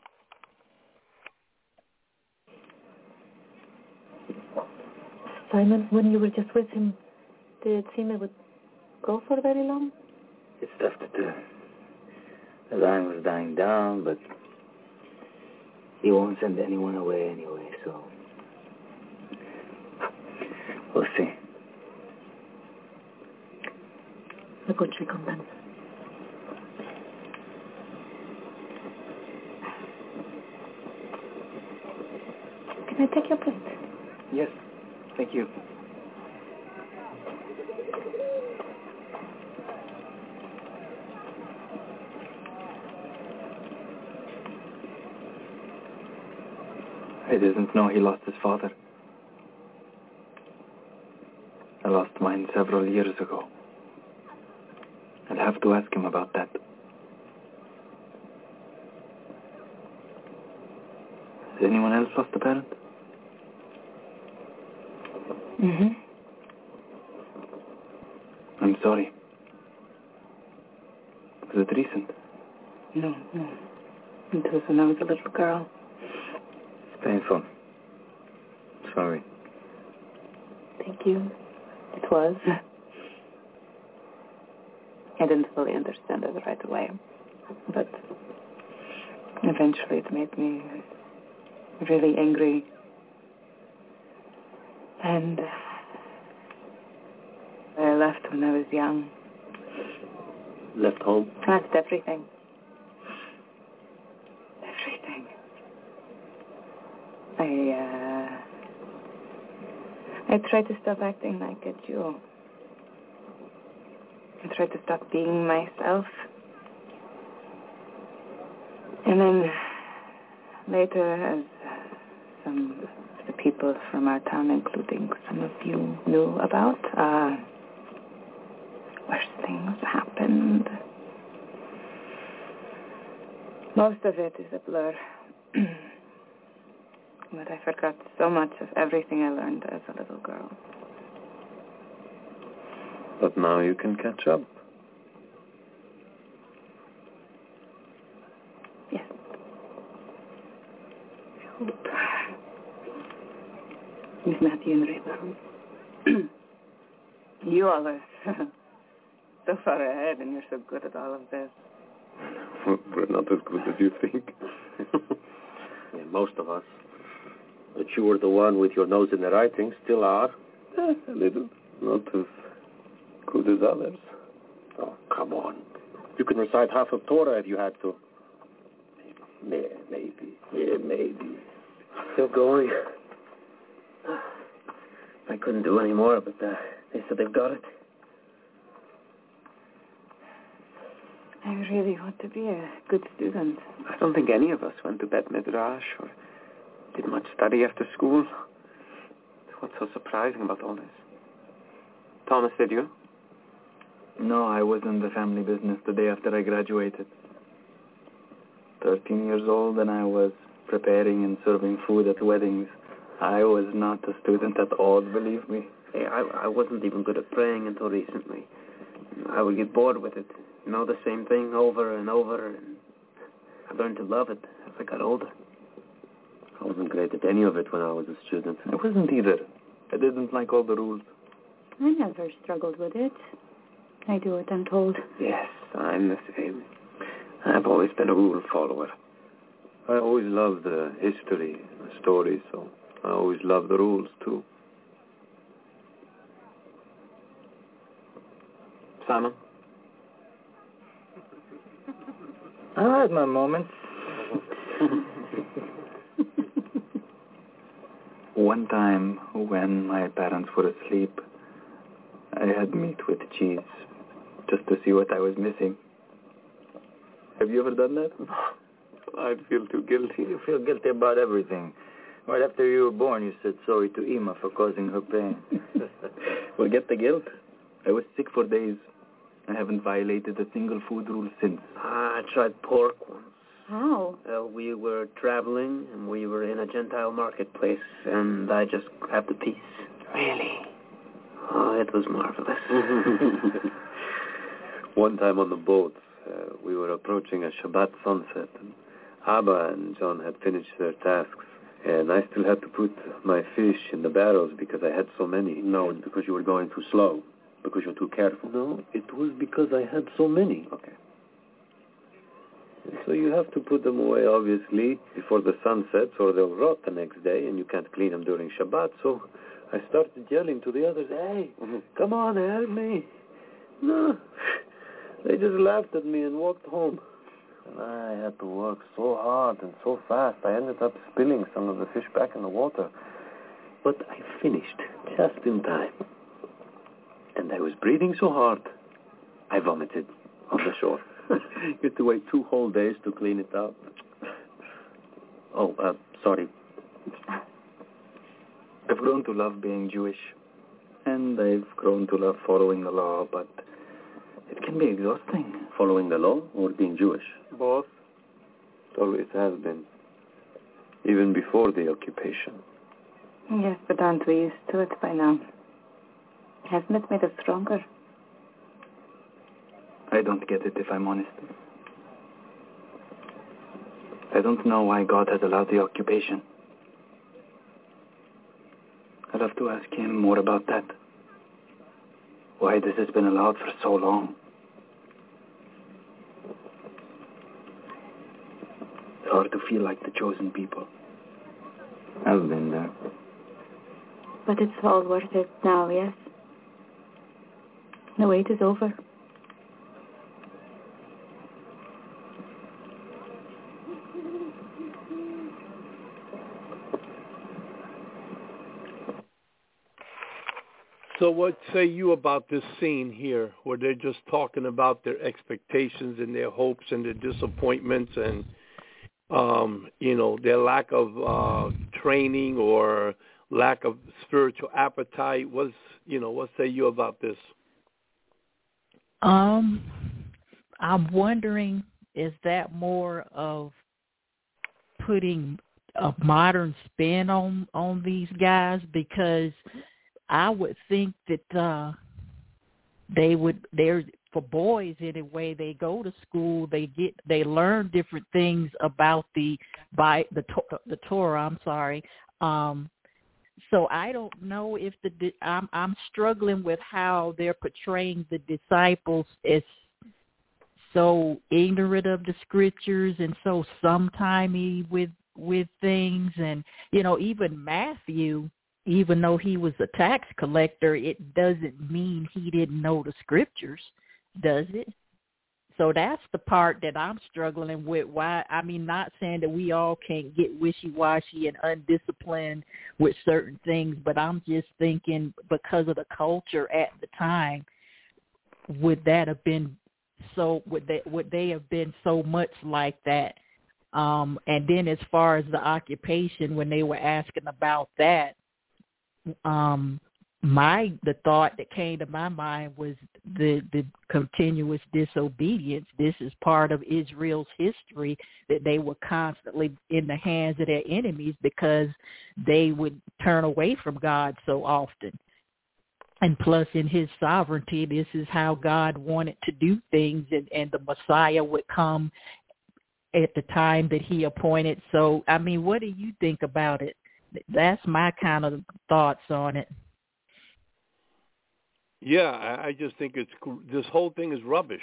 Simon, when you were just with him, did it seem it would go for very long? It's tough to tell. The line was dying down, but he won't send anyone away anyway, so we'll see. A good trick on them. Can I take your plate? Yes, thank you. I didn't know he lost his father. I lost mine several years ago. I'll have to ask him about that. Has anyone else lost a parent? Mm-hmm. I'm sorry. Was it recent? No. It was when I was a little girl. It's painful. Sorry. Thank you. It was. I didn't fully understand it right away, but eventually it made me really angry. And I left when I was young. Left home? Left everything. Everything. I tried to stop acting like a Jew. I tried to stop being myself. And then later, as some of the people from our town, including some of you, knew about, worse things happened. Most of it is a blur. But I forgot so much of everything I learned as a little girl. But now you can catch up. Yes. I hope. Miss Matthew and Rayburn. You all are so far ahead, and you're so good at all of this. We're not as good as you think. Yeah, most of us. But you were the one with your nose in the writing, still are. A little. Not as good as others. Oh, come on. You can recite half of Torah if you had to. Yeah, maybe. Yeah, maybe. Still going. I couldn't do any more, but they said they've got it. I really want to be a good student. I don't think any of us went to Bet Midrash or did much study after school. What's so surprising about all this? Thomas, did you? No, I was in the family business the day after I graduated. 13 years old, and I was preparing and serving food at weddings. I was not a student at all, believe me. Hey, I wasn't even good at praying until recently. I would get bored with it. You know, the same thing over and over, and I learned to love it as I got older. I wasn't great at any of it when I was a student. I wasn't either. I didn't like all the rules. I never struggled with it. I do what I'm told. Yes, I'm the same. I've always been a rule follower. I always loved the history, the stories, so I always loved the rules, too. Simon? I had my moments. One time, when my parents were asleep, I had meat with cheese, just to see what I was missing. Have you ever done that? I'd feel too guilty. You feel guilty about everything. Right after you were born, you said sorry to Ima for causing her pain. Forget the guilt. I was sick for days. I haven't violated a single food rule since. I tried pork once. How? We were traveling, and we were in a Gentile marketplace, and I just grabbed a piece. Really? Oh, it was marvelous. One time on the boat, we were approaching a Shabbat sunset, and Abba and John had finished their tasks, and I still had to put my fish in the barrels because I had so many. No, it's because you were going too slow. Because you're too careful. No, it was because I had so many. Okay. So you have to put them away, obviously, before the sun sets, or they'll rot the next day, and you can't clean them during Shabbat. So I started yelling to the others, hey, come on, help me. No, they just laughed at me and walked home. And I had to work so hard and so fast, I ended up spilling some of the fish back in the water. But I finished just in time. And I was breathing so hard, I vomited on the shore. You had to wait 2 whole days to clean it up. Oh, sorry. I've grown to love being Jewish, and I've grown to love following the law, but it can be exhausting. Following the law or being Jewish? Both. It always has been. Even before the occupation. Yes, but aren't we used to it by now? Hasn't it made us stronger? I don't get it, if I'm honest. I don't know why God has allowed the occupation. I'd have to ask him more about that. Why this has been allowed for so long. It's hard to feel like the chosen people. I've been there. But it's all worth it now, yes? The wait is over. So what say you about this scene here where they're just talking about their expectations and their hopes and their disappointments and, their lack of training or lack of spiritual appetite? What say you about this? I'm wondering, is that more of putting a modern spin on these guys? Because I would think that they're for boys anyway. They go to school, they learn different things about the Torah. So I don't know if I'm struggling with how they're portraying the disciples as so ignorant of the scriptures and so sometimey with things. And, you know, even Matthew, even though he was a tax collector, it doesn't mean he didn't know the scriptures, does it? So that's the part that I'm struggling with. Why? I mean, not saying that we all can't get wishy-washy and undisciplined with certain things, but I'm just thinking because of the culture at the time, would they have been so much like that? And then as far as the occupation, when they were asking about that, the thought that came to my mind was the continuous disobedience. This is part of Israel's history, that they were constantly in the hands of their enemies because they would turn away from God so often. And plus, in his sovereignty, this is how God wanted to do things, and the Messiah would come at the time that he appointed. So, I mean, what do you think about it? That's my kind of thoughts on it. Yeah, I just think this whole thing is rubbish.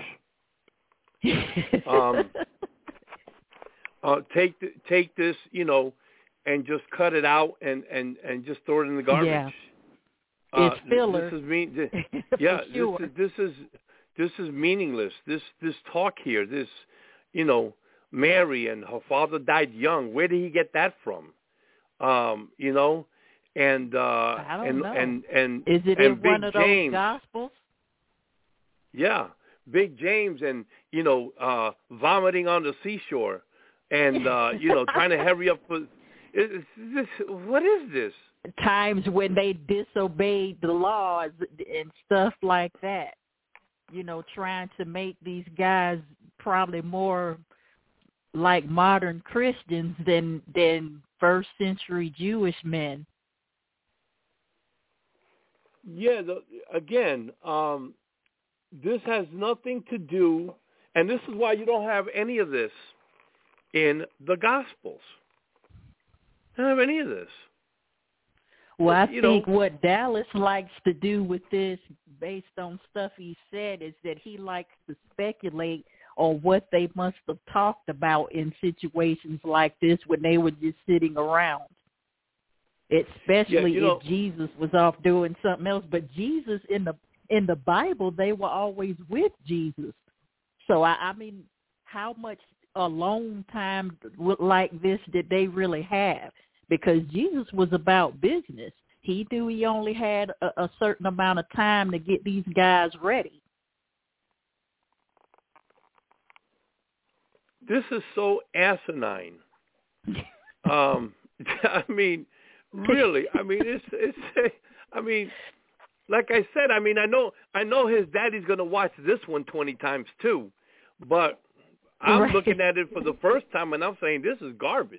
Take this, you know, and just cut it out and just throw it in the garbage. Yeah. It's filler. This is yeah, sure. This is meaningless. This talk here, this, you know, Mary and her father died young. Where did he get that from? You know. And I don't know. And is it and in Big one of James, those Gospels? Yeah, Big James, and you know, vomiting on the seashore, and you know, trying to hurry up. What is this? Times when they disobeyed the laws and stuff like that. You know, trying to make these guys probably more like modern Christians than first century Jewish men. Yeah, again, this has nothing to do, and this is why you don't have any of this in the Gospels. You don't have any of this. Well, I think what Dallas likes to do with this, based on stuff he said, is that he likes to speculate on what they must have talked about in situations like this when they were just sitting around. Especially if Jesus was off doing something else. But Jesus, in the Bible, they were always with Jesus. So, I mean, how much alone time like this did they really have? Because Jesus was about business. He knew he only had a certain amount of time to get these guys ready. This is so asinine. I mean, really, I mean, it's. I mean, like I said, I mean, I know his daddy's gonna watch this one 20 times too, but I'm looking at it for the first time and I'm saying this is garbage.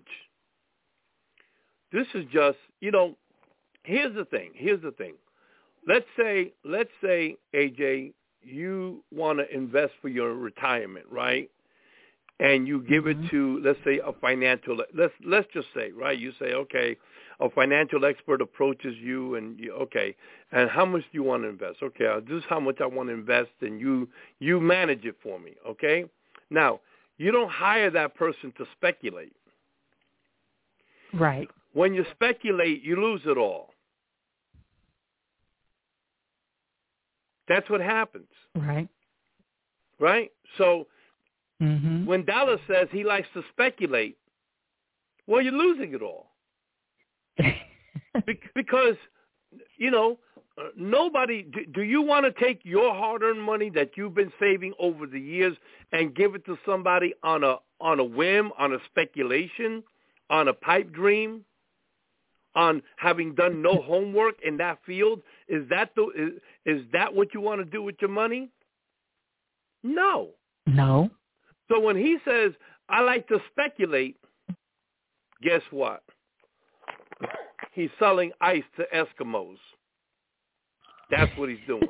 This is just, you know. Here's the thing. Let's say, AJ, you want to invest for your retirement, right? And you give it to, let's say, a financial. Let's just say, right? You say, okay, a financial expert approaches you, and okay, and how much do you want to invest? Okay, this is how much I want to invest, and you manage it for me. Okay. Now, you don't hire that person to speculate. Right. When you speculate, you lose it all. That's what happens. Right. Right? So when Dallas says he likes to speculate, well, you're losing it all. Because, you know, nobody, do you want to take your hard-earned money that you've been saving over the years and give it to somebody on a whim, on a speculation, on a pipe dream? On having done no homework in that field? Is that what you want to do with your money? No. No. So when he says, I like to speculate, guess what? He's selling ice to Eskimos. That's what he's doing.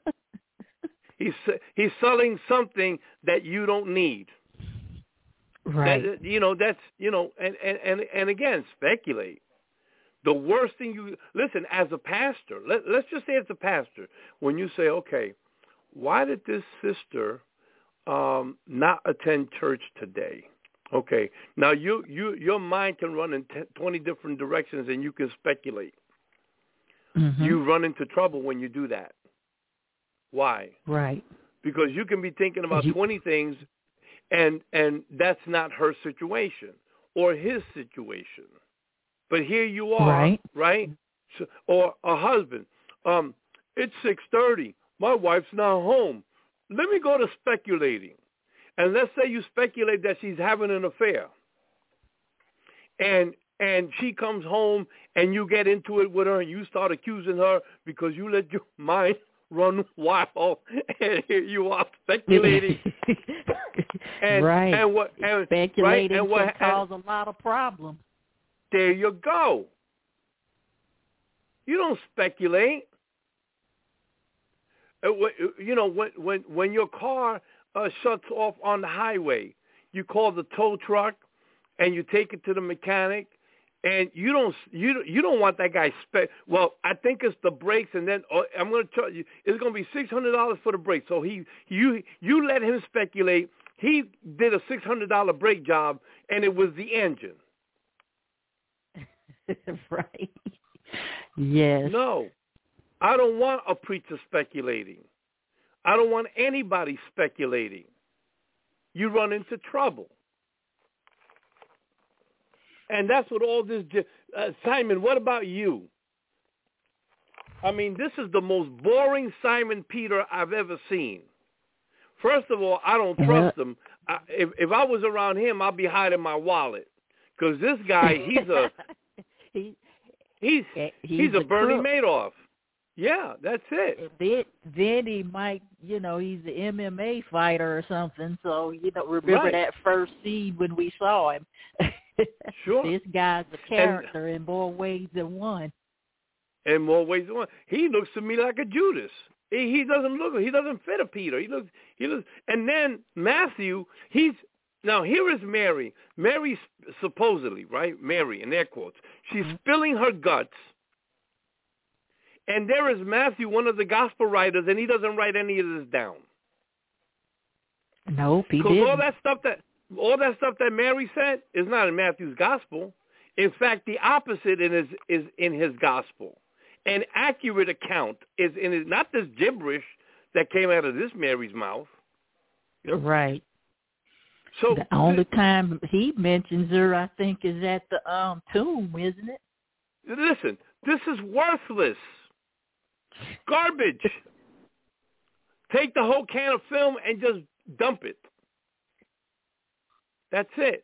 He's selling something that you don't need. Right. That's, and again, speculate. The worst thing listen, as a pastor, let's just say as a pastor, when you say, okay, why did this sister not attend church today? Okay, now your mind can run in 20 different directions and you can speculate. Mm-hmm. You run into trouble when you do that. Why? Right. Because you can be thinking about 20 things and that's not her situation or his situation. But here you are, right? So, or a husband. It's 6:30. My wife's not home. Let me go to speculating. And let's say you speculate that she's having an affair. And she comes home and you get into it with her and you start accusing her because you let your mind run wild and here you are speculating. Speculating can cause a lot of problems. There you go. You don't speculate. You know, when your car shuts off on the highway, you call the tow truck and you take it to the mechanic, and you don't want that guy well, I think it's the brakes, and then I'm going to tell you it's going to be $600 for the brakes. So you let him speculate. He did a $600 brake job, and it was the engine. Right. Yes. No, I don't want a preacher speculating. I don't want anybody speculating. You run into trouble. And that's what all this... Simon, what about you? I mean, this is the most boring Simon Peter I've ever seen. First of all, I don't trust him. If I was around him, I'd be hiding my wallet. Because this guy, he's a Bernie Madoff. Yeah, that's it. Then he might, he's an MMA fighter or something. So, remember that first scene when we saw him. Sure. This guy's a character in more ways than one. In more ways than one. He looks to me like a Judas. He doesn't fit a Peter. He looks, and then Matthew, now here is Mary. Mary supposedly, right? Mary, in air quotes. She's spilling her guts. And there is Matthew, one of the gospel writers, and he doesn't write any of this down. Nope, he didn't. Because all that stuff that Mary said is not in Matthew's gospel. In fact, the opposite is in his gospel. An accurate account is in his, not this gibberish that came out of this Mary's mouth. Right. So the only time he mentions her, I think, is at the tomb, isn't it? Listen, this is worthless. Garbage. Take the whole can of film and just dump it. That's it.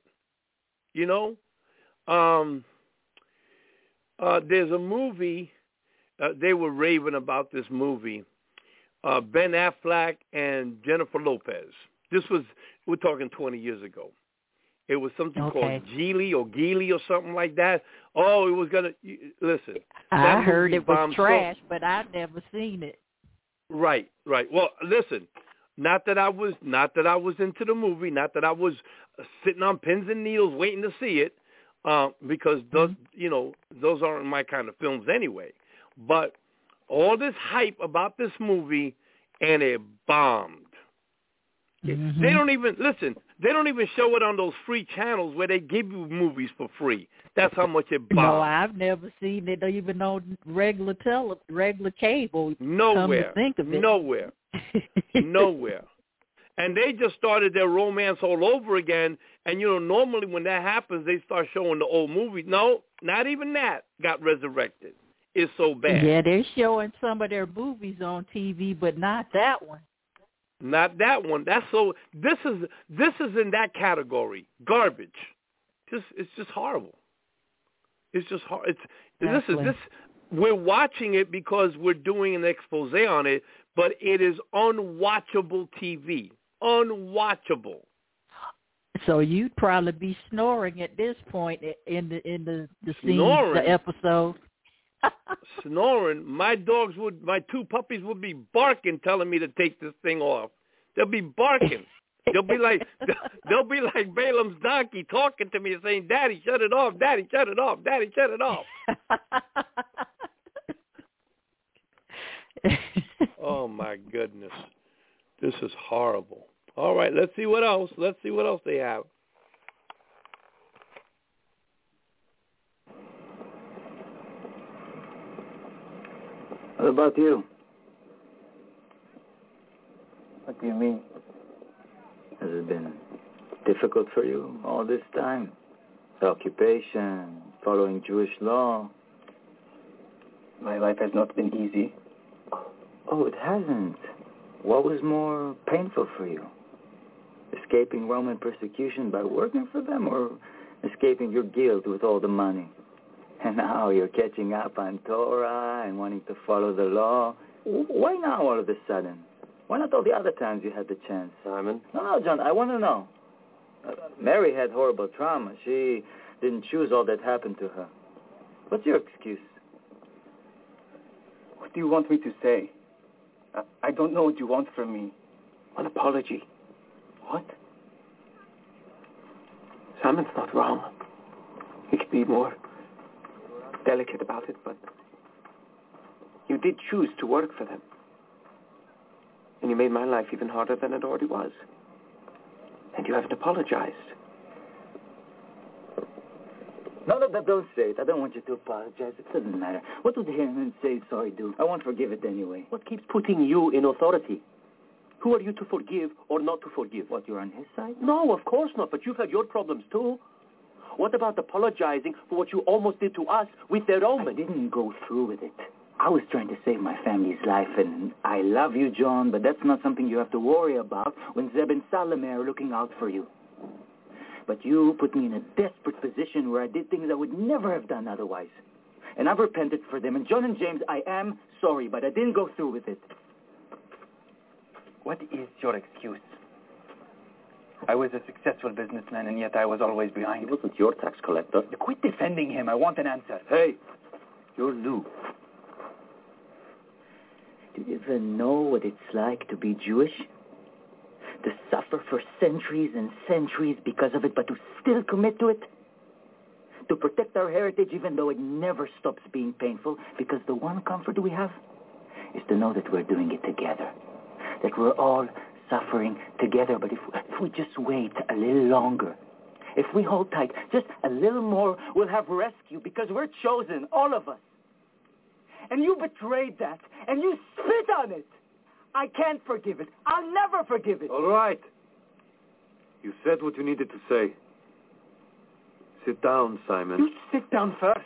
There's a movie. They were raving about this movie. Ben Affleck and Jennifer Lopez. We're talking 20 years ago. It was something called Geely or something like that. Oh, it was listen. I heard it was trash, but I've never seen it. Right. Well, listen. Not that I was into the movie. Not that I was sitting on pins and needles waiting to see it, because those aren't my kind of films anyway. But all this hype about this movie, and it bombed. Mm-hmm. They don't even show it on those free channels where they give you movies for free. That's how much it bombed. No, I've never seen it even on regular cable. Nowhere. Come to think of it. Nowhere. And they just started their romance all over again. And, normally when that happens, they start showing the old movies. No, not even that got resurrected. It's so bad. Yeah, they're showing some of their movies on TV, but not that one. Not that one. This is in that category. Garbage. It's just horrible. It's just hard. We're watching it because we're doing an expose on it, but it is unwatchable TV. Unwatchable. So you'd probably be snoring at this point in the scene, the episode. Snoring. My two puppies would be barking, telling me to take this thing off. They'll be barking. They'll be like Balaam's donkey talking to me and saying, "Daddy, shut it off. Daddy, shut it off. Daddy, shut it off." Oh my goodness, this is horrible. All right, let's see what else. Let's see what else they have. What about you? What do you mean? Has it been difficult for you all this time? The occupation, following Jewish law? My life has not been easy. Oh, it hasn't. What was more painful for you? Escaping Roman persecution by working for them, or escaping your guilt with all the money? And now you're catching up on Torah and wanting to follow the law. Why now all of a sudden? Why not all the other times you had the chance? Simon? No, John, I want to know. Mary had horrible trauma. She didn't choose all that happened to her. What's your excuse? What do you want me to say? I don't know what you want from me. An apology. What? Simon's not wrong. He could be more delicate about it, but you did choose to work for them. And you made my life even harder than it already was. And you haven't apologized. No, don't say it. I don't want you to apologize. It doesn't matter. What would Haman say sorry do? I won't forgive it anyway. What keeps putting you in authority? Who are you to forgive or not to forgive? What, you're on his side? No, of course not, but you've had your problems too. What about apologizing for what you almost did to us with the Roman? I didn't go through with it. I was trying to save my family's life, and I love you, John, but that's not something you have to worry about when Zeb and Salome are looking out for you. But you put me in a desperate position where I did things I would never have done otherwise. And I've repented for them. And John and James, I am sorry, but I didn't go through with it. What is your excuse? I was a successful businessman, and yet I was always behind. He wasn't your tax collector. Quit defending him. I want an answer. Hey, you're new. Do you even know what it's like to be Jewish? To suffer for centuries and centuries because of it, but to still commit to it? To protect our heritage even though it never stops being painful, because the one comfort we have is to know that we're doing it together. That we're all suffering together, but if we just wait a little longer, if we hold tight just a little more, we'll have rescue because we're chosen, all of us. And you betrayed that, and you spit on it. I can't forgive it. I'll never forgive it. All right. You said what you needed to say. Sit down, Simon. You sit down first.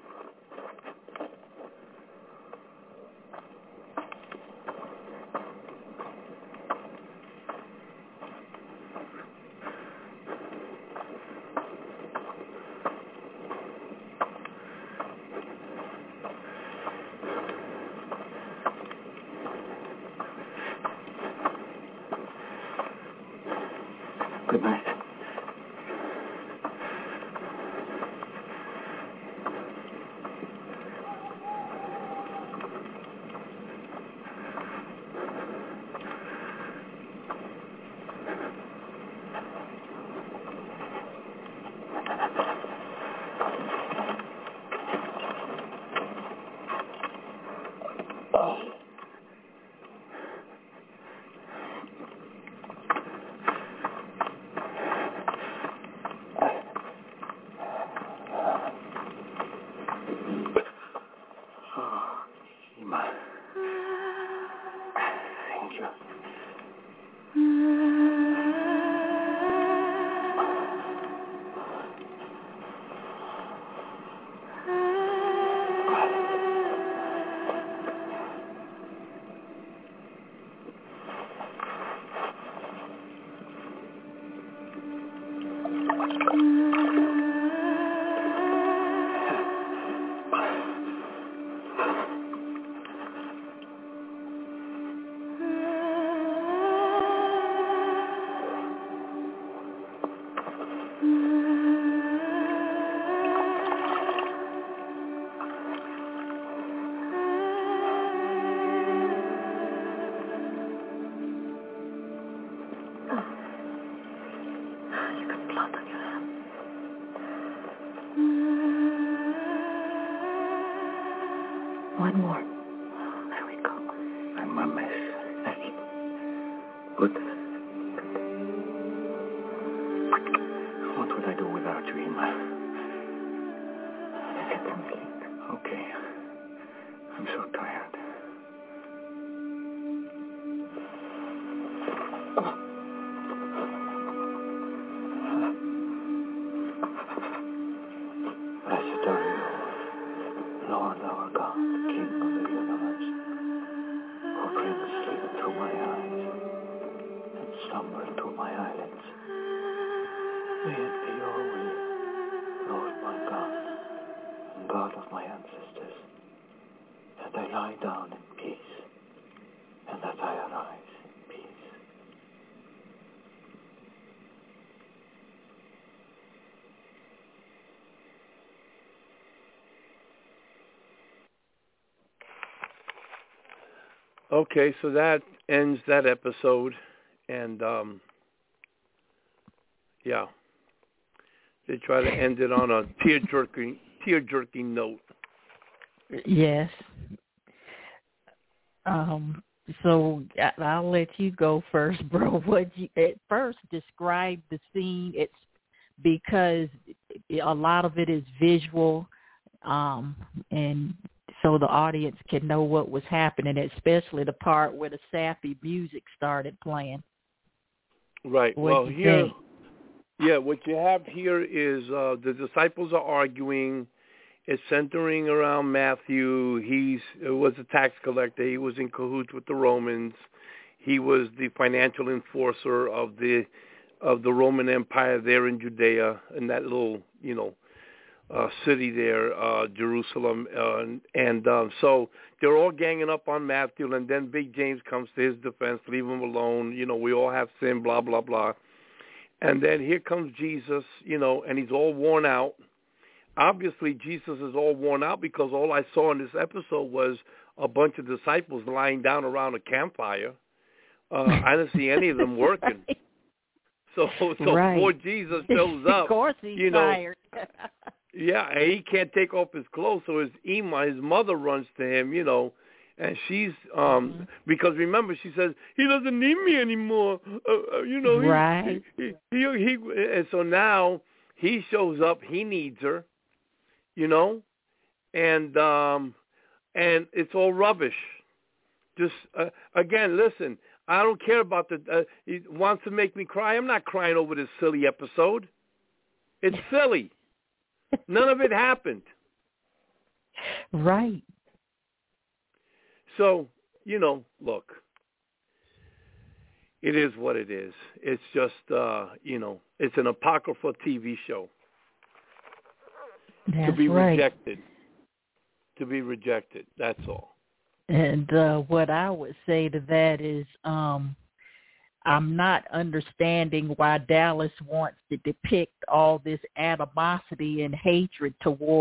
Good night. One more. There we go. I'm a mess. Good. What would I do without you, Ima? Get some sleep. Okay. I'm so tired. Blessed are you, Lord our God, King of the universe, who brings sleep to my eyes and slumber to my eyelids. May it be your will, Lord my God, and God of my ancestors, that I lie down in peace, and that I arise in peace. Okay, so that ends that episode, and yeah, they try to end it on a tear-jerking note. Yes. So I'll let you go first, bro. What you at first describe the scene? It's because a lot of it is visual, and so the audience can know what was happening, especially the part where the sappy music started playing. Right. What well, here, yeah, what you have here is the disciples are arguing. It's centering around Matthew. He was a tax collector. He was in cahoots with the Romans. He was the financial enforcer of the Roman Empire there in Judea, in that little, city there, Jerusalem. So they're all ganging up on Matthew, and then Big James comes to his defense, leave him alone. We all have sin, blah, blah, blah. And then here comes Jesus, and he's all worn out. Obviously, Jesus is all worn out because all I saw in this episode was a bunch of disciples lying down around a campfire. I didn't see any of them working. Right. So right. Before Jesus shows up, of course he's tired. Yeah, he can't take off his clothes, so his mother runs to him, and she's because remember she says he doesn't need me anymore, Right. He and so now he shows up, he needs her, and it's all rubbish. Just again, listen, I don't care about he wants to make me cry. I'm not crying over this silly episode. It's silly. None of it happened. Right. So, look, it is what it is. It's just, it's an apocryphal TV show. That's to be right. rejected. To be rejected. That's all. And what I would say to that is I'm not understanding why Dallas wants to depict all this animosity and hatred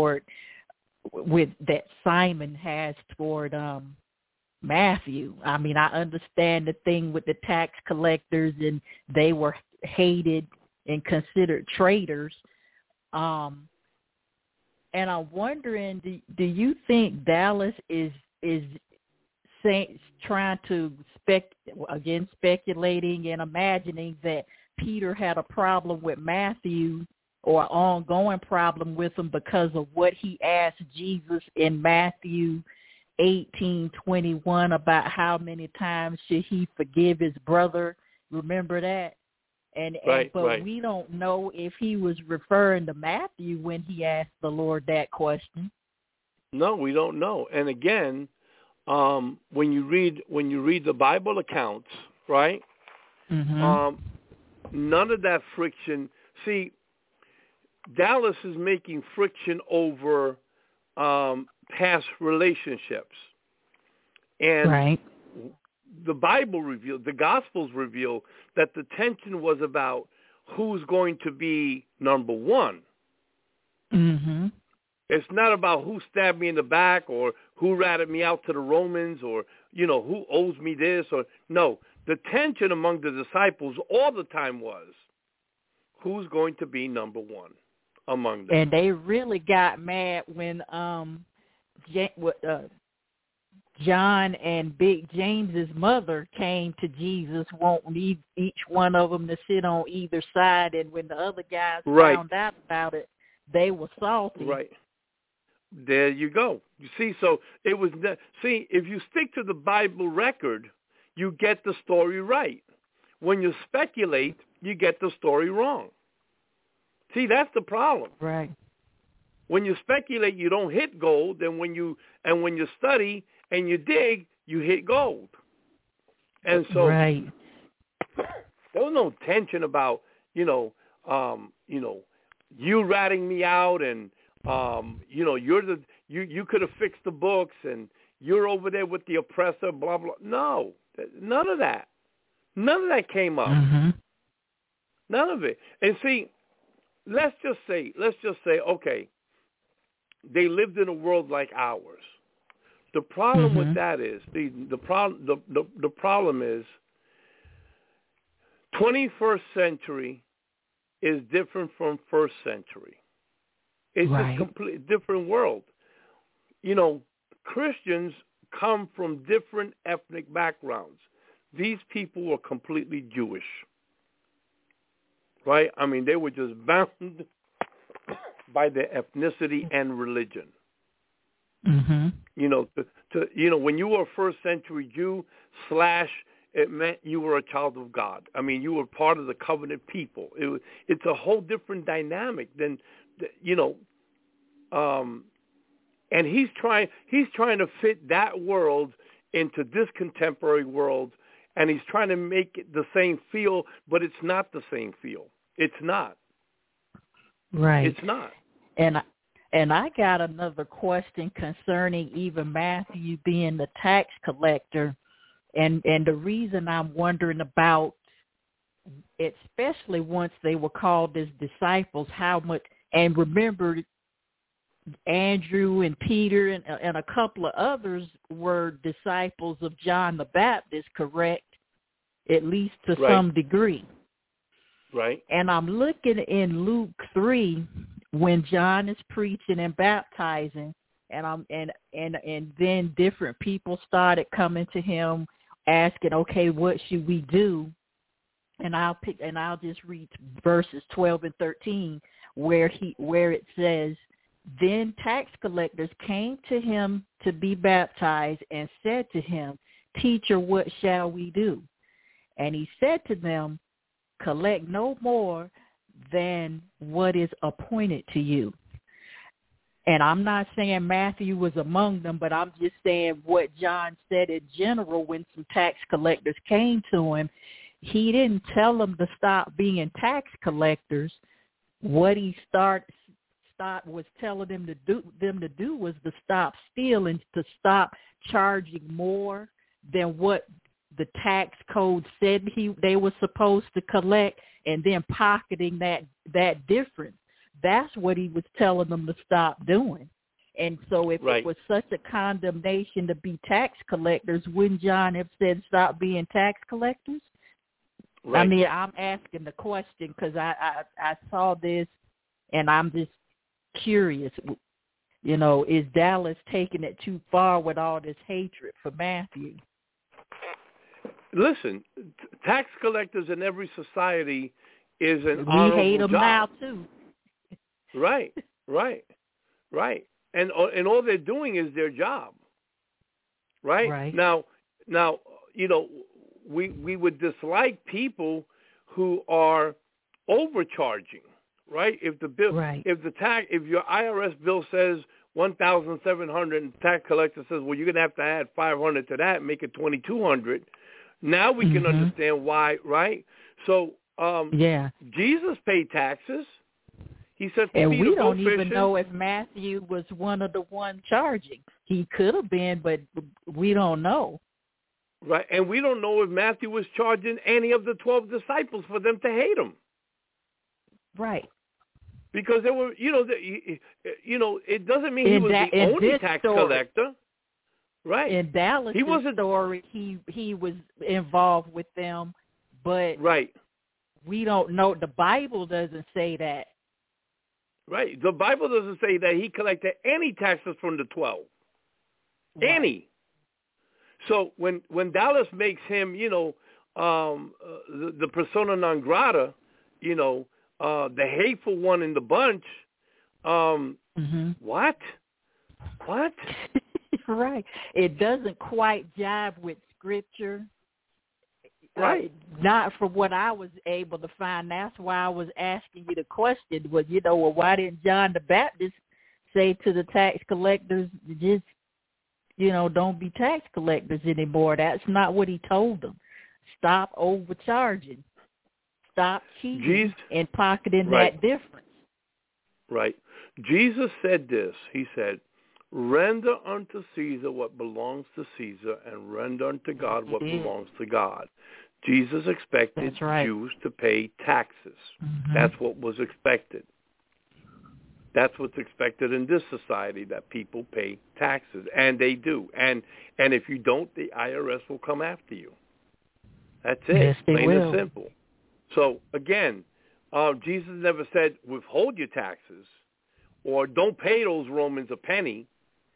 that Simon has toward Matthew. I mean, I understand the thing with the tax collectors and they were hated and considered traitors. And I'm wondering, do you think Dallas is trying to speculating and imagining that Peter had a problem with Matthew or an ongoing problem with him because of what he asked Jesus in Matthew 18:21 about how many times should he forgive his brother? Remember that? But we don't know if he was referring to Matthew when he asked the Lord that question. No, we don't know. And again, when you read the Bible accounts, right? Mm-hmm. None of that friction. See, Dallas is making friction over past relationships, and right. The Gospels reveal that the tension was about who's going to be number one. Mm-hmm. It's not about who stabbed me in the back or who ratted me out to the Romans or, who owes me this or no. The tension among the disciples all the time was who's going to be number one among them. And they really got mad when John and Big James's mother came to Jesus, wanting each one of them to sit on either side, and when the other guys found out about it, they were salty. Right. There you go. You see, so it was. See, if you stick to the Bible record, you get the story right. When you speculate, you get the story wrong. See, that's the problem. Right. When you speculate, you don't hit gold, and when you study and you dig, you hit gold. And so right. There was no tension about you ratting me out, and you could have fixed the books, and you're over there with the oppressor, blah blah. No, none of that. None of that came up. Mm-hmm. None of it. And see, let's just say, okay, they lived in a world like ours. The problem mm-hmm. with that is the problem is 21st century is different from first century. It's right. a completely different world. Christians come from different ethnic backgrounds. These people were completely Jewish, right? I mean, they were just bound by their ethnicity and religion. Mm-hmm. When you were a first century Jew / it meant you were a child of God. I mean, you were part of the covenant people. It's a whole different dynamic than, and he's trying to fit that world into this contemporary world, and he's trying to make it the same feel, but it's not the same feel. It's not. Right. It's not. And I got another question concerning even Matthew being the tax collector. And the reason I'm wondering about, especially once they were called as disciples, how much, and remember Andrew and Peter and a couple of others were disciples of John the Baptist, correct? At least to right. some degree. Right. And I'm looking in Luke 3 when John is preaching and baptizing, and then different people started coming to him asking, okay, what should we do? And I'll just read verses 12 and 13 where it says, then tax collectors came to him to be baptized and said to him, Teacher, what shall we do? And he said to them, collect no more than what is appointed to you. And I'm not saying Matthew was among them, but I'm just saying what John said in general when some tax collectors came to him. He didn't tell them to stop being tax collectors. What he was telling them to do was to stop stealing, to stop charging more than what the tax code said they were supposed to collect, and then pocketing that difference. That's what he was telling them to stop doing. And so if right. it was such a condemnation to be tax collectors, wouldn't John have said stop being tax collectors? Right. I mean, I'm asking the question because I saw this, and I'm just curious. Is Dallas taking it too far with all this hatred for Matthew? Listen, tax collectors in every society is an honorable job. We hate them now too. Right. And all they're doing is their job. Right? Now, we would dislike people who are overcharging. Right? If the bill, if your IRS bill says $1,700 and the tax collector says, well, you're going to add $500 to that and make it $2,200. Now we can understand why, right? So, Jesus paid taxes. He said, and we don't even know if Matthew was one of the ones charging. He could have been, but we don't know. Right, and we don't know if Matthew was charging any of the 12 disciples for them to hate him. Right. Because they were, it doesn't mean he was the only tax collector. Right. In Dallas' story, he was involved with them, but we don't know. The Bible doesn't say that. Right. The Bible doesn't say that he collected any taxes from the 12. Right. Any. So when Dallas makes him, the persona non grata, the hateful one in the bunch, what? Right. It doesn't quite jive with Scripture. Right. Not from what I was able to find. That's why I was asking you the question was, why didn't John the Baptist say to the tax collectors, just, don't be tax collectors anymore? That's not what he told them. Stop overcharging. Stop cheating and pocketing that difference. Right. Jesus said this. He said, render unto Caesar what belongs to Caesar and render unto God what belongs to God. Jesus expected Jews to pay taxes. That's what was expected. That's what's expected in this society, that people pay taxes, and they do. And if you don't, the IRS will come after you. That's it. Yes, they plain will. and simple. So again, Jesus never said withhold your taxes or don't pay those Romans a penny.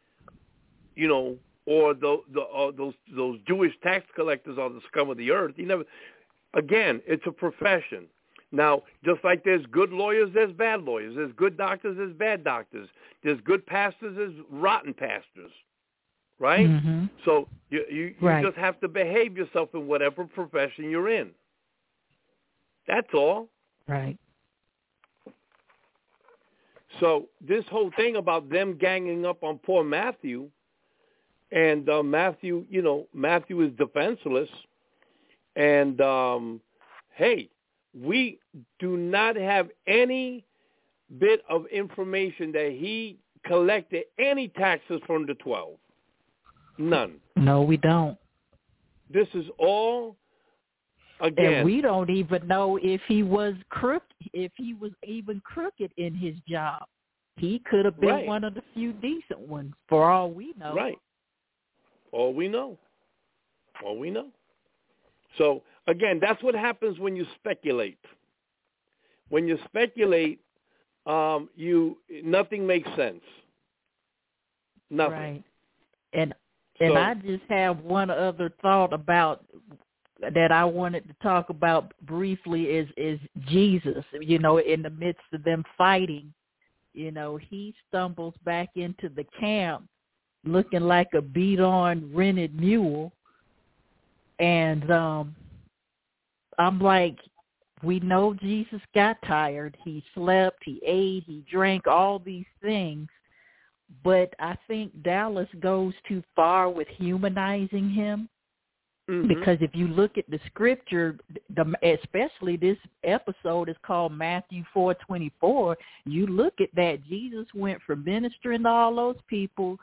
Or those Jewish tax collectors are the scum of the earth. He never. Again, it's a profession. Now, just like there's good lawyers, there's bad lawyers. There's good doctors, there's bad doctors. There's good pastors, there's rotten pastors. Right? Mm-hmm. So you just have to behave yourself in whatever profession you're in. That's all. Right. So this whole thing about them ganging up on poor Matthew. And Matthew is defenseless. And, hey, we do not have any bit of information that he collected any taxes from the 12. None. No, we don't. This is all, again. And we don't even know if he was even crooked in his job. He could have been one of the few decent ones, for all we know. Right. All we know. So, again, that's what happens when you speculate. When you speculate, nothing makes sense. Nothing. Right. And I just have one other thought about that I wanted to talk about briefly is Jesus. In the midst of them fighting, he stumbles back into the camp looking like a beat-on rented mule. And I'm like, we know Jesus got tired. He slept, he ate, he drank, all these things. But I think Dallas goes too far with humanizing him. Mm-hmm. Because if you look at the scripture, especially this episode is called Matthew 4:24, you look at that, Jesus went from ministering to all those people.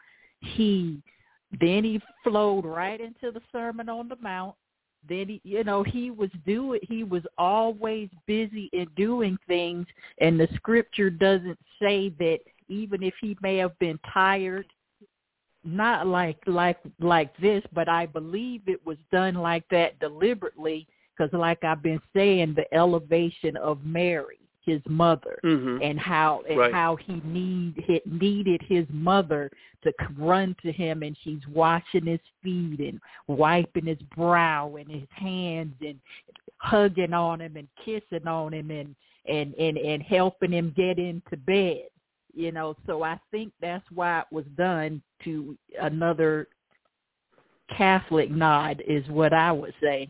Then he flowed right into the Sermon on the Mount. Then he was always busy in doing things, and the scripture doesn't say that even if he may have been tired, not like this, but I believe it was done like that deliberately, because like I've been saying, the elevation of Mary, his mother, and how he needed his mother to run to him, and she's washing his feet and wiping his brow and his hands and hugging on him and kissing on him and helping him get into bed. So I think that's why it was done to another Catholic nod, is what I would say.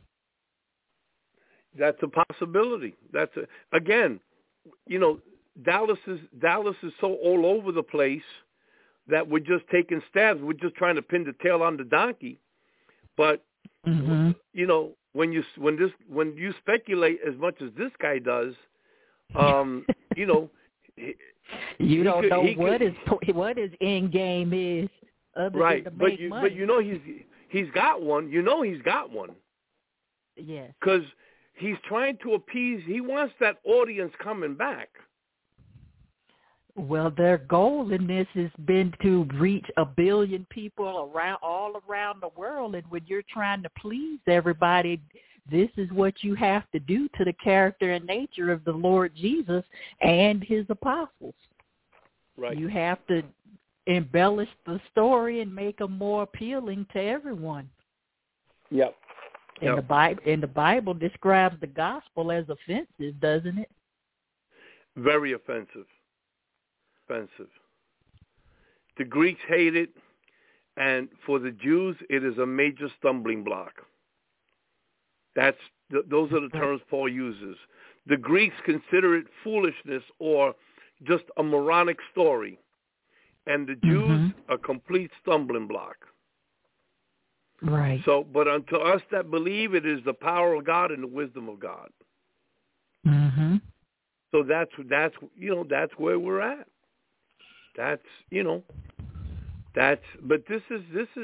That's a possibility. Again, Dallas is so all over the place that we're just taking stabs. We're just trying to pin the tail on the donkey. But when you speculate as much as this guy does, you don't know what his end game is, other than to make money. But he's got one. He's got one. Yes. Because he's trying to appease. He wants that audience coming back. Well, their goal in this has been to reach 1 billion people all around the world, and when you're trying to please everybody, this is what you have to do to the character and nature of the Lord Jesus and his apostles. Right. You have to embellish the story and make them more appealing to everyone. Yep. And the Bible describes the gospel as offensive, doesn't it? Very offensive. Offensive. The Greeks hate it, and for the Jews, it is a major stumbling block. Those are the terms Paul uses. The Greeks consider it foolishness or just a moronic story, and the Jews a complete stumbling block. Right. So, but unto us that believe, it is the power of God and the wisdom of God. Mm-hmm. So that's where we're at. But this is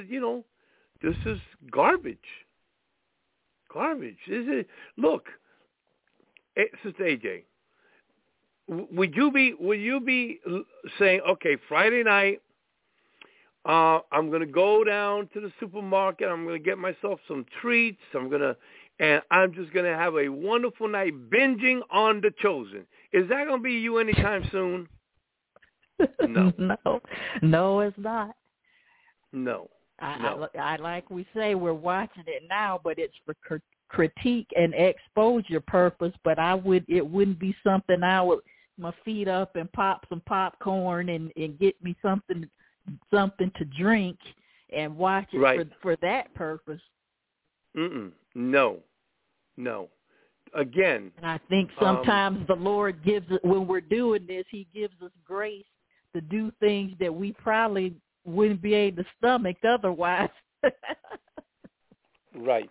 garbage. Garbage. Look, Sister AJ, would you be saying, okay, Friday night, I'm going to go down to the supermarket. I'm going to get myself some treats. And I'm just going to have a wonderful night binging on The Chosen. Is that going to be you anytime soon? No. No, it's not. No. I like we say, we're watching it now, but it's for critique and exposure purpose. But it wouldn't be something I would my feet up and pop some popcorn and get me something to drink and watch it for that purpose. No. Again. And I think sometimes the Lord gives it, when we're doing this, he gives us grace to do things that we probably wouldn't be able to stomach otherwise. Right.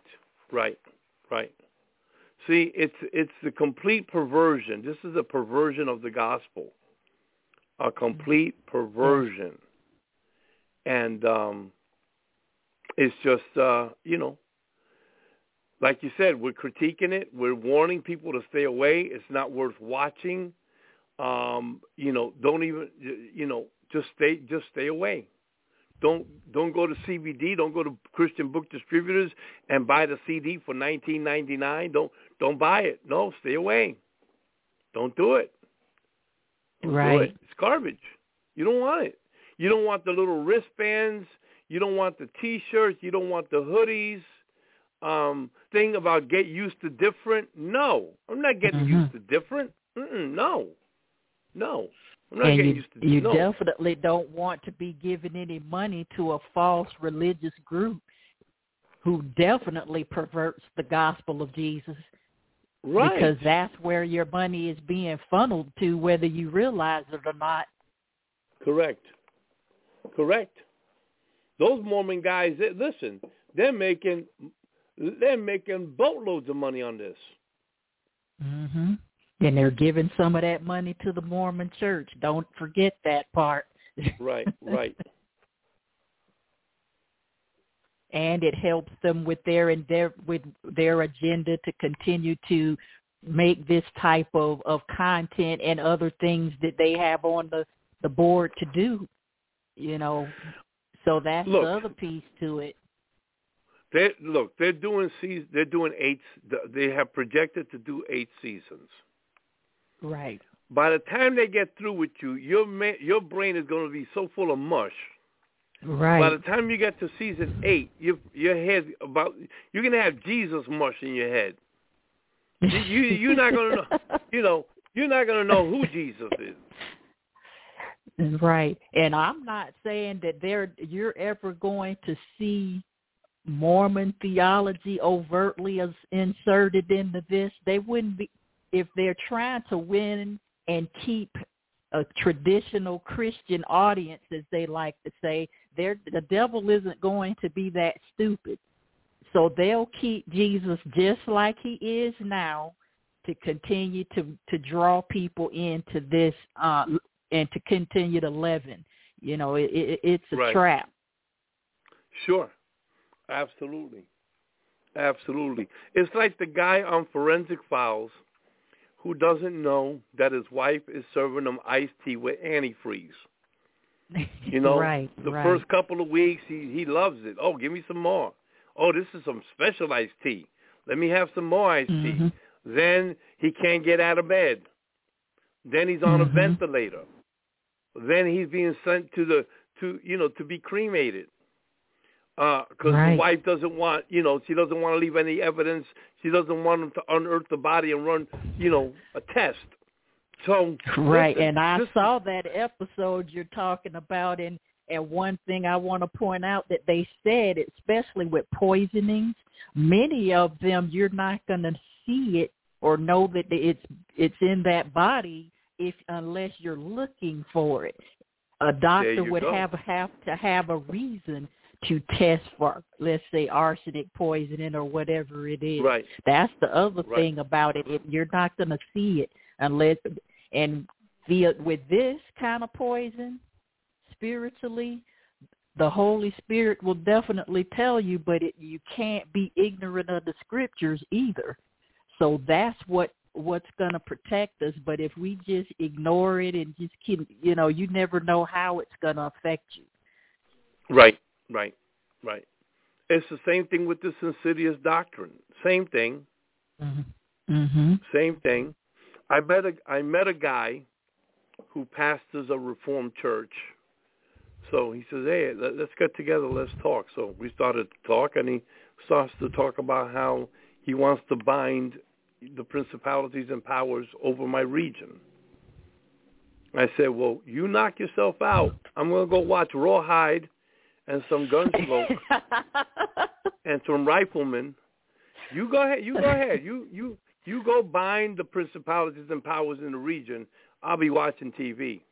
See, it's the complete perversion. This is a perversion of the gospel. A complete perversion. And it's just, like you said, we're critiquing it. We're warning people to stay away. It's not worth watching. Don't even, just stay away. Don't go to CBD. Don't go to Christian book distributors and buy the CD for $19.99. Don't buy it. No, stay away. Don't do it. Right. Do it. It's garbage. You don't want it. You don't want the little wristbands. You don't want the T-shirts. You don't want the hoodies. Thing about get used to different. No, I'm not getting used to different. No. I'm not getting used to You definitely don't want to be giving any money to a false religious group who definitely perverts the gospel of Jesus. Right. Because that's where your money is being funneled to, whether you realize it or not. Correct. Those Mormon guys, listen, they're making boatloads of money on this. Mm-hmm. And they're giving some of that money to the Mormon church. Don't forget that part. Right. And it helps them with their agenda to continue to make this type of content and other things that they have on the board to do. So that's the other piece to it. They're doing 8. They have projected to do 8 seasons. Right. By the time they get through with you, your brain is going to be so full of mush. Right. By the time you get to season 8, your head you're going to have Jesus mush in your head. You're not going to know. You're not going to know who Jesus is. Right. And I'm not saying that you're ever going to see Mormon theology overtly as inserted into this. They wouldn't be, if they're trying to win and keep a traditional Christian audience, as they like to say, the devil isn't going to be that stupid. So they'll keep Jesus just like he is now to continue to draw people into this and to continue to leaven. It's a trap. Sure. Absolutely. It's like the guy on Forensic Files who doesn't know that his wife is serving him iced tea with antifreeze. Right. The first couple of weeks, he loves it. Oh, give me some more. Oh, this is some special iced tea. Let me have some more iced tea. Then he can't get out of bed. Then he's on a ventilator. Then he's being sent to be cremated. because the wife doesn't want, she doesn't want to leave any evidence. She doesn't want them to unearth the body and run, a test. So right, listen, and I saw that episode you're talking about, and one thing I want to point out that they said, especially with poisonings, many of them you're not going to see it or know that it's in that body unless you're looking for it. A doctor would have to have a reason to test for, let's say, arsenic poisoning or whatever it is. Right. That's the other thing about it. You're not going to see it unless, and with this kind of poison, spiritually, the Holy Spirit will definitely tell you, but you can't be ignorant of the scriptures either. So that's what's going to protect us. But if we just ignore it and just keep, you never know how it's going to affect you. Right. It's the same thing with this insidious doctrine. Same thing. Mm-hmm. Same thing. I met a guy who pastors a Reformed church. So he says, hey, let's get together, let's talk. So we started to talk, and he starts to talk about how he wants to bind the principalities and powers over my region. I said, well, you knock yourself out. I'm going to go watch Rawhide and some Gunsmoke and some Riflemen. You go ahead. You go bind the principalities and powers in the region. I'll be watching TV.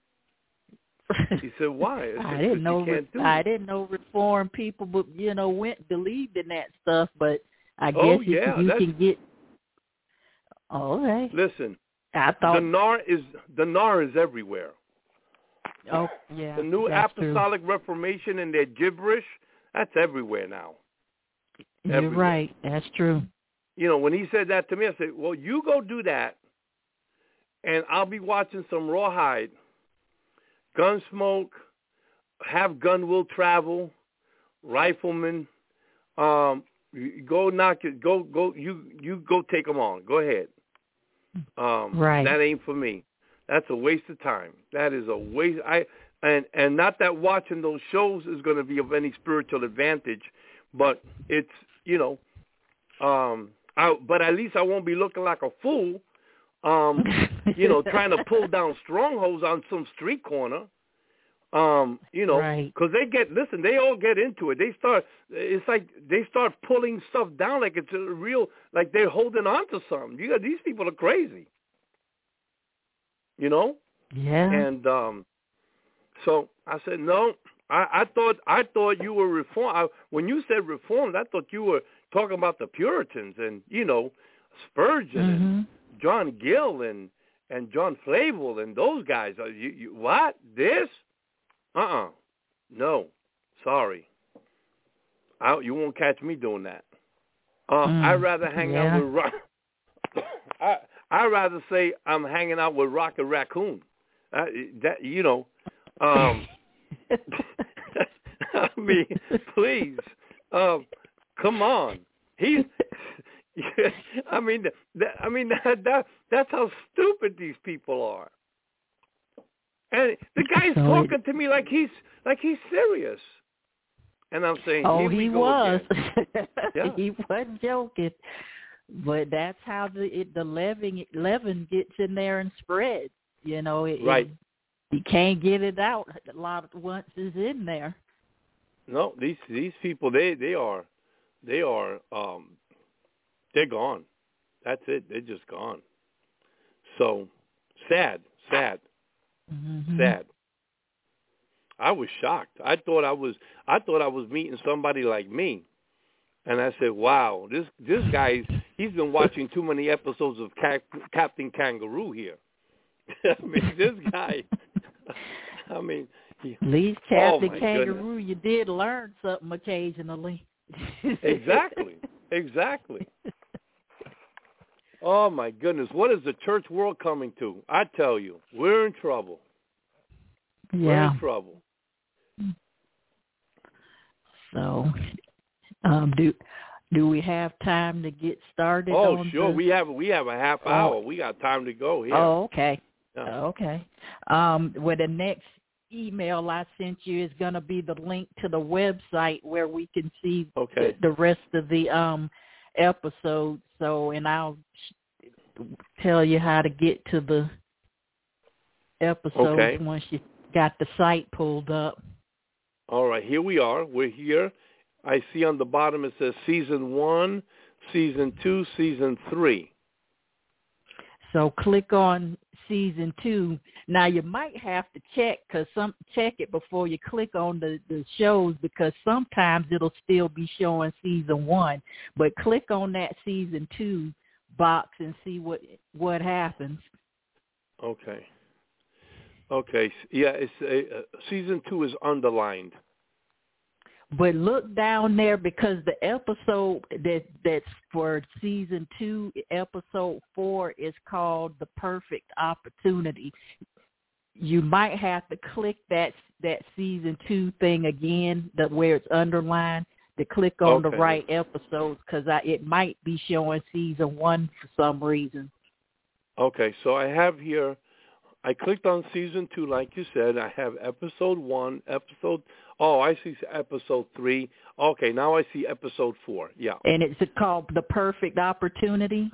He said, why? I didn't know Reformed people, believed in that stuff, but I guess you can get. All right. Listen, I thought the NAR is everywhere. Oh yeah. The new Apostolic Reformation and their gibberish, that's everywhere now. You're right. That's true. When he said that to me, I said, well, you go do that, and I'll be watching some Rawhide, Gunsmoke, Have Gun Will Travel, Rifleman. Go knock it. Go. You go take them on. Go ahead. Right. That ain't for me. That's a waste of time. That is a waste. And not that watching those shows is going to be of any spiritual advantage, but it's but at least I won't be looking like a fool. Trying to pull down strongholds on some street corner. Because they all get into it. It's like they start pulling stuff down like it's a real, like they're holding on to something. These people are crazy. Yeah. And so I said, no, I thought you were Reformed. When you said Reformed, I thought you were talking about the Puritans and, Spurgeon and John Gill and John Flavel and those guys. You what? This? No. Sorry. You won't catch me doing that. I'd rather hang out with I'd rather say I'm hanging out with Rocket Raccoon. I mean, please. Come on. That's how stupid these people are. And the guy's talking to me like he's serious. And I'm saying, oh, he was. Yeah. He wasn't joking. But that's how the leaven gets in there and spreads. Right. You can't get it out. A lot of once it's in there. No, these people they're gone. That's it. They're just gone. So sad. Mm-hmm. Sad. I was shocked. I thought I was meeting somebody like me, and I said, "Wow, this guy, he's been watching too many episodes of Captain Kangaroo here." I mean, this guy. I mean, at least Captain Kangaroo, goodness. You did learn something occasionally. Exactly. Oh my goodness, what is the church world coming to? I tell you, we're in trouble. Yeah. We're in trouble. So, do we have time to get started? Oh, sure. We have a half hour. We got time to go here. Oh, okay. Yeah. Okay. Well, the next email I sent you is going to be the link to the website where we can see Okay. the rest of the episode. So, and I'll tell you how to get to the episodes once you got the site pulled up. All right, here we are. We're here. I see on the bottom it says Season 1, Season 2, Season 3. So click on Season 2. Now you might have to check it before you click on the shows, because sometimes it'll still be showing Season 1. But click on that Season 2 box and see what happens. Okay. Yeah, it's Season 2 is underlined. But look down there, because the episode that's for Season 2, Episode 4 is called The Perfect Opportunity. You might have to click that Season 2 thing again, where it's underlined, to click on the right episodes, because it might be showing Season 1 for some reason. Okay, so I have here, I clicked on Season 2, like you said. I have Episode 1, I see Episode 3. Okay, now I see Episode 4, yeah. And it's called The Perfect Opportunity?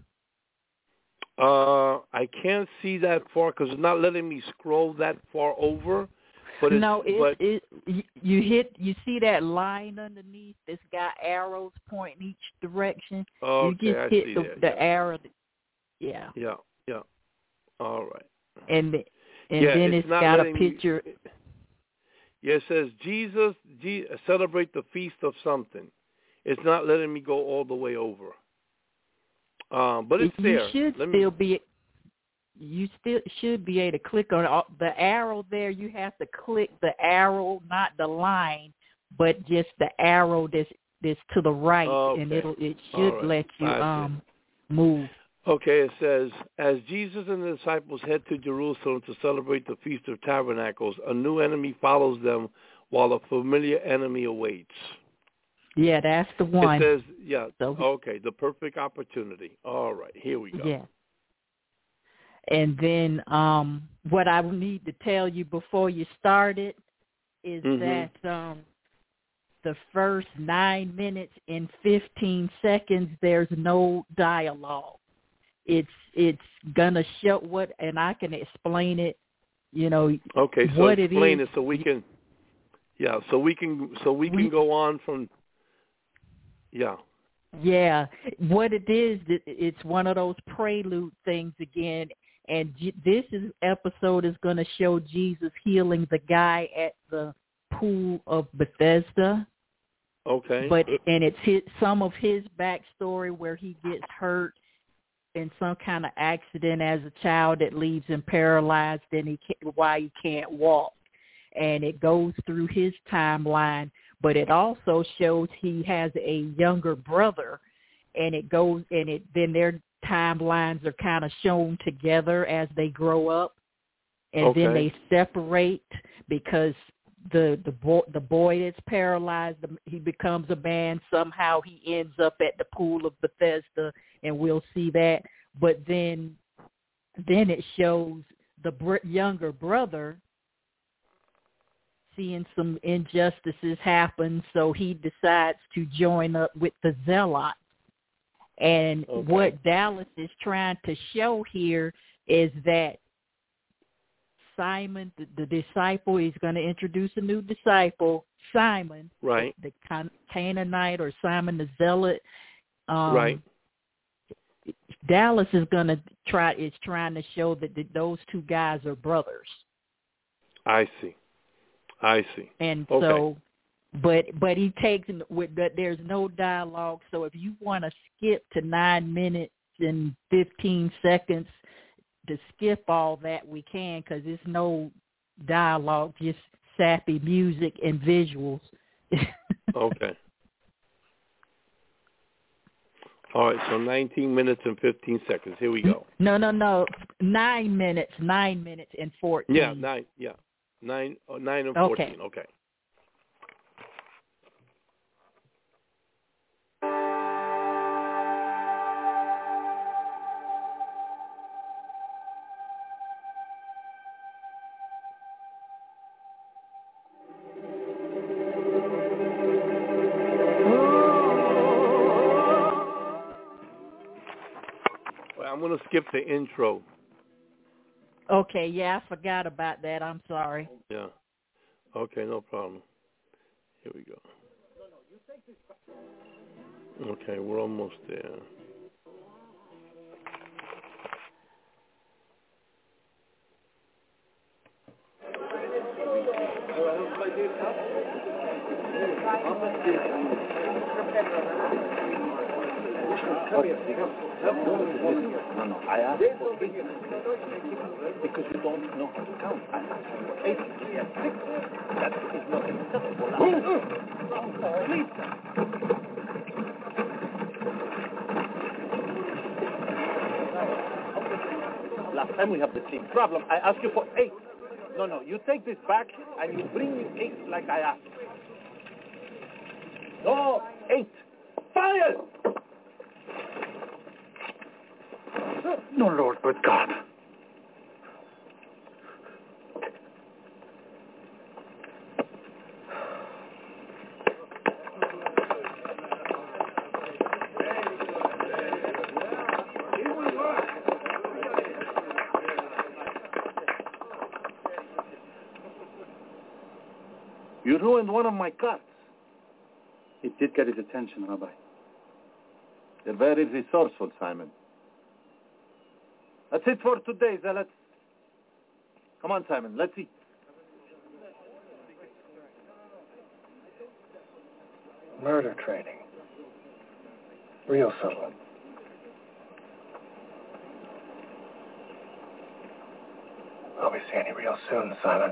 I can't see that far because it's not letting me scroll that far over. But you see that line underneath? It's got arrows pointing each direction. Okay, you just hit the arrow. Yeah. Yeah. All right. And then it's got a picture. It says Jesus celebrate the feast of something. It's not letting me go all the way over. But it's there. You still should be able to click on the arrow there. You have to click the arrow, not the line, but just the arrow that's to the right, and it should let you move. Okay, it says, as Jesus and the disciples head to Jerusalem to celebrate the Feast of Tabernacles, a new enemy follows them while a familiar enemy awaits. Yeah, that's the one. It says, the perfect opportunity. All right, here we go. Yeah. And then what I need to tell you before you start it is that the first 9 minutes and 15 seconds, there's no dialogue. It's gonna show and I can explain it. Okay, so what explain it so we can. Yeah, so we can go on from. Yeah. Yeah, what it is, it's one of those prelude things again, and this episode is going to show Jesus healing the guy at the pool of Bethesda. Okay. It's some of his backstory where he gets hurt in some kind of accident as a child that leaves him paralyzed, and why he can't walk, and it goes through his timeline. But it also shows he has a younger brother, and then their timelines are kind of shown together as they grow up, and then they separate because the boy that's paralyzed, he becomes a man. Somehow he ends up at the pool of Bethesda, and we'll see that. But then it shows the younger brother seeing some injustices happen, so he decides to join up with the Zealots. And what Dallas is trying to show here is that Simon, the disciple, he's going to introduce a new disciple, Simon, right? The Canaanite, or Simon the Zealot, right? Dallas is trying to show that those two guys are brothers. I see. And so, but he takes with that. There's no dialogue. So if you want to skip to 9 minutes and 15 seconds to skip all that, we can, because there's no dialogue, just sappy music and visuals. Okay. All right, so 19 minutes and 15 seconds. Here we go. No. 9 minutes and 14. Yeah, 9 and 14. Okay. I'm going to skip the intro. Okay, yeah, I forgot about that. I'm sorry. Yeah. Okay, no problem. Here we go. Okay, we're almost there. No, I asked for 8. Because you don't know how to count. I asked for 8. We have 6. That is not acceptable. Please. Last time we have the same problem. I asked you for 8. No, you take this back and you bring me 8 like I asked. No, 8. Fire! No, Lord, but God. You ruined one of my cards. It did get his attention, Rabbi. You're very resourceful, Simon. That's it for today, Zealots. Come on, Simon, let's eat. Murder training. Real someone. Will we see any real soon, Simon?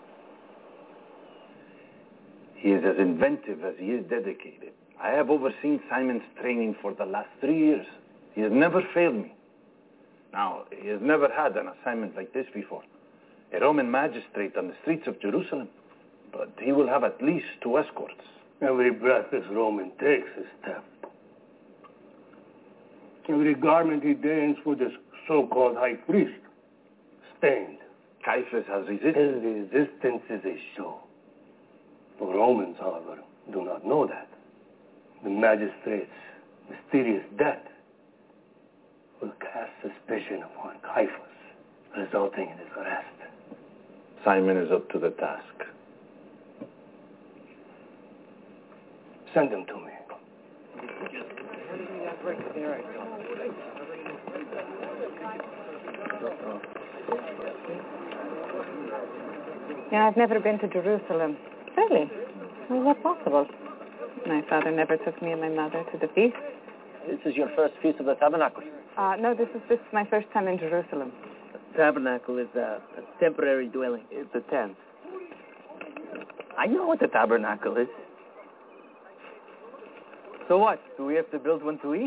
He is as inventive as he is dedicated. I have overseen Simon's training for the last 3 years. He has never failed me. Now, he has never had an assignment like this before. A Roman magistrate on the streets of Jerusalem. But he will have at least 2 escorts. Every breath this Roman takes is theft. Every garment he deigns for this so-called high priest, stained. Caiaphas has resisted. His resistance is a show. The Romans, however, do not know that. The magistrate's mysterious death will cast suspicion upon Caiaphas, resulting in his arrest. Simon is up to the task. Send him to me. Yeah, I've never been to Jerusalem. Really? Well, what's possible? My father never took me and my mother to the feast. This is your first Feast of the Tabernacle. No, this is my first time in Jerusalem. The tabernacle is a temporary dwelling. It's a tent. I know what the tabernacle is. So what? Do we have to build one to eat?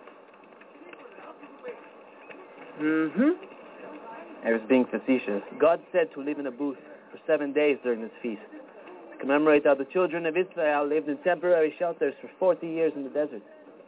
I was being facetious. God said to live in a booth for 7 days during this feast. To commemorate how the children of Israel lived in temporary shelters for 40 years in the desert.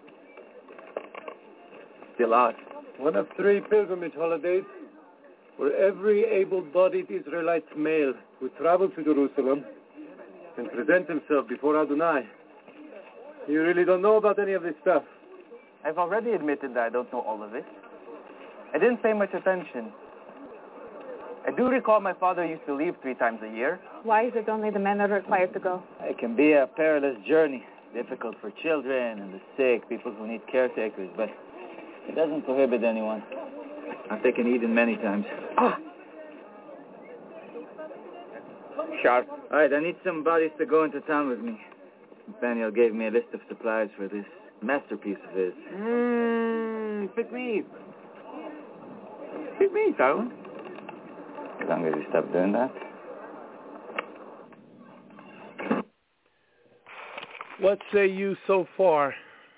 Still are. One of 3 pilgrimage holidays where every able-bodied Israelite male would travel to Jerusalem and present himself before Adonai. You really don't know about any of this stuff. I've already admitted that I don't know all of it. I didn't pay much attention. I do recall my father used to leave 3 times a year. Why is it only the men that are required to go? It can be a perilous journey. Difficult for children and the sick, people who need caretakers, but it doesn't prohibit anyone. I've taken Eden many times. Sharp. All right, I need some bodies to go into town with me. Nathaniel gave me a list of supplies for this masterpiece of his. Pick me. Pick me, darling. As long as you stop doing that. What say you so far?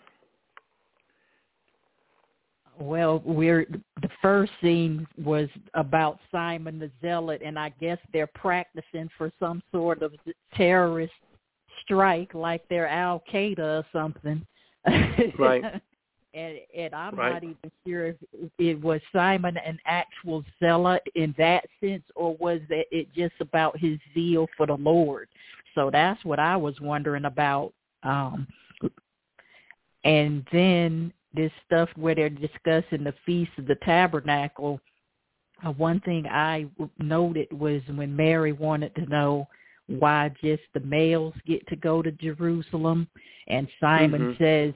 Well, the first scene was about Simon the Zealot, and I guess they're practicing for some sort of terrorist strike, like they're Al Qaeda or something. Right. and I'm not even sure if it was Simon an actual zealot in that sense, or was it just about his zeal for the Lord? So that's what I was wondering about. And then this stuff where they're discussing the Feast of the Tabernacle, one thing I noted was when Mary wanted to know why just the males get to go to Jerusalem, and Simon says,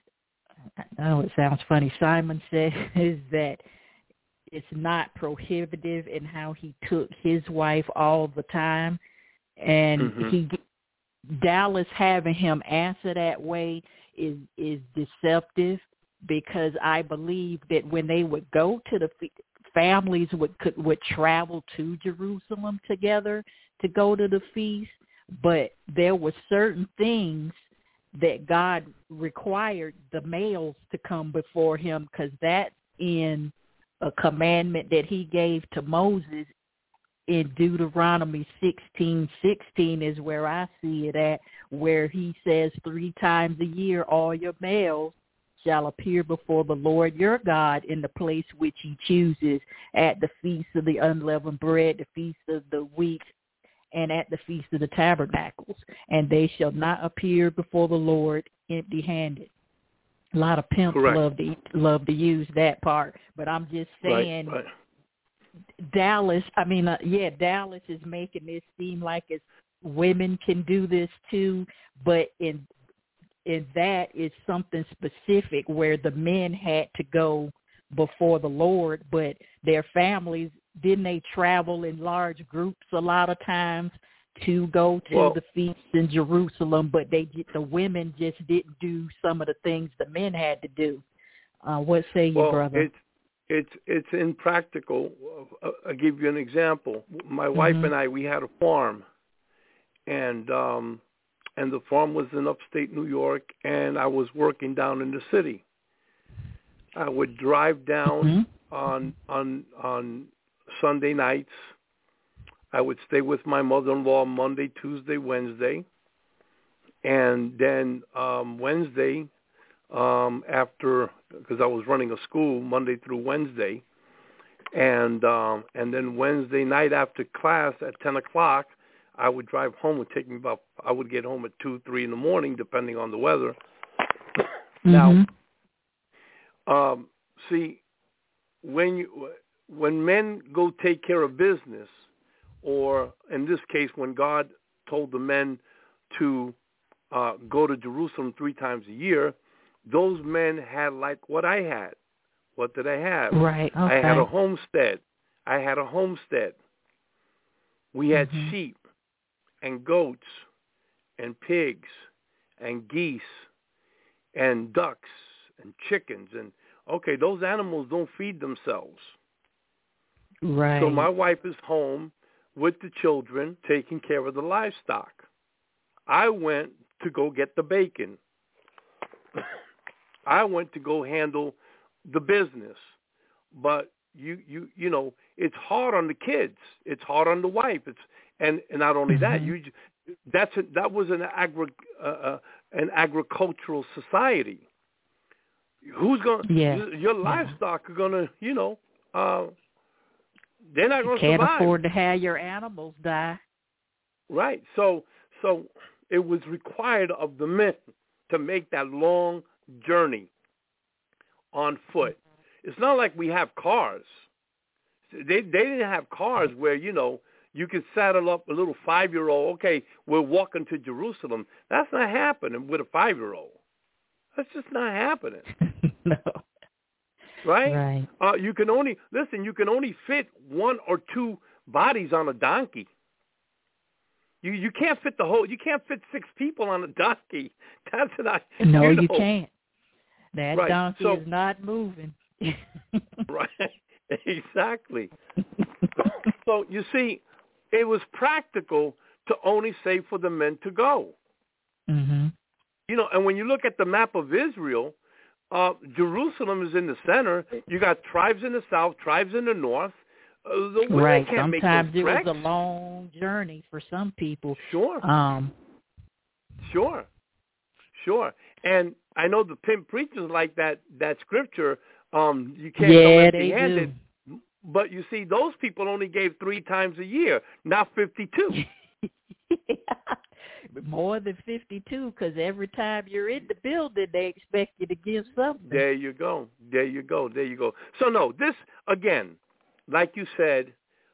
I know it sounds funny, Simon says that it's not prohibitive in how he took his wife all the time, and Dallas having him answer that way is deceptive, because I believe that when they would go to the families would travel to Jerusalem together to go to the feast, but there were certain things that God required the males to come before him, because that's in a commandment that he gave to Moses in Deuteronomy 16:16 is where I see it at, where he says 3 times a year all your males shall appear before the Lord your God in the place which he chooses, at the feast of the unleavened bread, the feast of the weeks, and at the feast of the tabernacles, and they shall not appear before the Lord empty-handed. A lot of pimps love to use that part, but I'm just saying, Dallas is making this seem like it's women can do this too, but in that is something specific where the men had to go before the Lord, but their families, didn't they travel in large groups a lot of times to go to the feast in Jerusalem, but the women just didn't do some of the things the men had to do. What say you, brother? It's impractical. I'll give you an example. My wife and I, we had a farm, and the farm was in upstate New York, and I was working down in the city. I would drive down on Sunday nights. I would stay with my mother-in-law Monday, Tuesday, Wednesday, and then Wednesday, after, because I was running a school Monday through Wednesday, and then Wednesday night after class at 10 o'clock, I would drive home. It would take me I would get home at 2, 3 in the morning, depending on the weather. Now, see, when men go take care of business, or in this case, when God told the men to go to Jerusalem 3 times a year, those men had like what I had. What did I have? Right. Okay. I had a homestead. We had sheep and goats and pigs and geese and ducks and chickens. And, okay, those animals don't feed themselves. Right. So my wife is home with the children taking care of the livestock. I went to go get the bacon. I went to go handle the business. But you know, it's hard on the kids. It's hard on the wife. And not only that, that was an agricultural society. Who's going? Your livestock are going to, they're not going to survive. Can't afford to have your animals die. Right. So it was required of the men to make that long journey on foot. It's not like we have cars. They didn't have cars where, you could saddle up a little 5-year-old. Okay, we're walking to Jerusalem. That's not happening with a 5-year-old. That's just not happening. No. Right? You can only fit 1 or 2 bodies on a donkey. You can't fit you can't fit 6 people on a donkey. That's not. No, you can't. That right. donkey is not moving. Right. Exactly. So you see, it was practical to only say for the men to go. Mm-hmm. And when you look at the map of Israel, Jerusalem is in the center. You got tribes in the south, tribes in the north. The women can't make those Sometimes it treks. was a long journey for some people. Sure. Sure. And I know the pimp preachers like that scripture. You can't go empty-handed. But you see, those people only gave 3 times a year, not 52. more than 52, because every time you're in the building, they expect you to give something. There you go. So, no, this, again, like you said,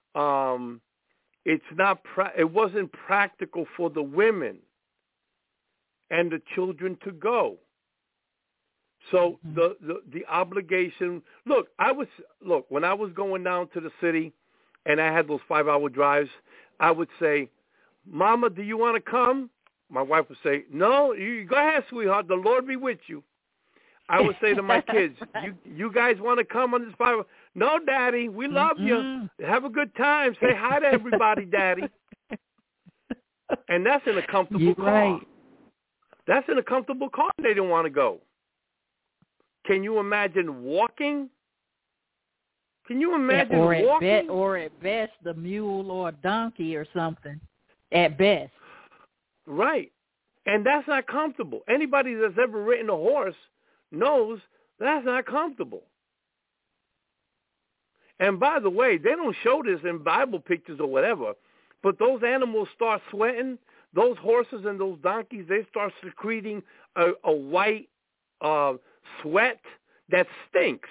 it's not. It wasn't practical for the women and the children to go. So the obligation. Look, when I was going down to the city, and I had those 5-hour drives, I would say, "Mama, do you want to come?" My wife would say, "No, you go ahead, sweetheart. The Lord be with you." I would say to my kids, "You guys want to come on this 5-hour?" "No, Daddy, we love you. Have a good time. Say hi to everybody, Daddy." And that's in a comfortable car. Right. That's in a comfortable car. They didn't want to go. Can you imagine walking? Can you imagine walking? Or at best, the mule or donkey or something. At best. Right. And that's not comfortable. Anybody that's ever ridden a horse knows that's not comfortable. And by the way, they don't show this in Bible pictures or whatever, but those animals start sweating. Those horses and those donkeys, they start secreting a white sweat that stinks.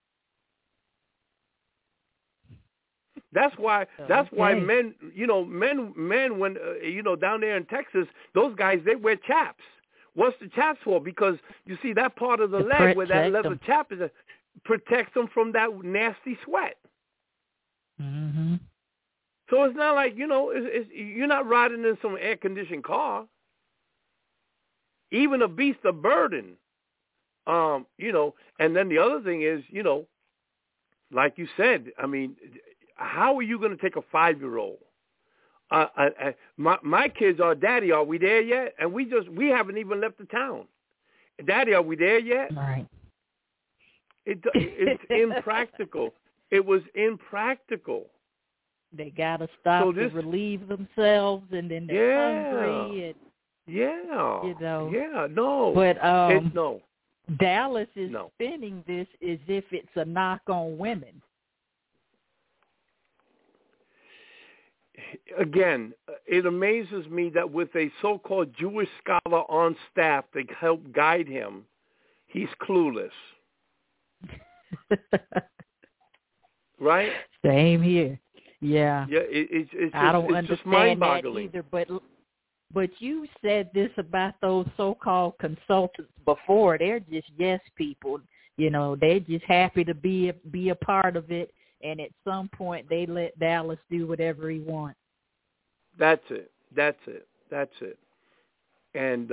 That's why men when down there in Texas, those guys, they wear chaps. What's the chaps for? Because you see that part of the leg where that leather chap is, protects them from that nasty sweat. Mm-hmm. So it's not like, you're not riding in some air-conditioned car. Even a beast of burden, and then the other thing is, like you said, I mean, how are you going to take a 5-year-old? My kids are, "Daddy, are we there yet?" And we haven't even left the town. "Daddy, are we there yet?" Right. It's impractical. It was impractical. They got to stop to relieve themselves, and then they're hungry. And, no. But no. Dallas is spinning this as if it's a knock on women. Again, it amazes me that with a so-called Jewish scholar on staff to help guide him, he's clueless. Right? Same here. Yeah. Yeah, it's I don't it's understand just mind-boggling. that either. But you said this about those so-called consultants before. They're just yes people. They're just happy to be a part of it. And at some point, they let Dallas do whatever he wants. That's it. And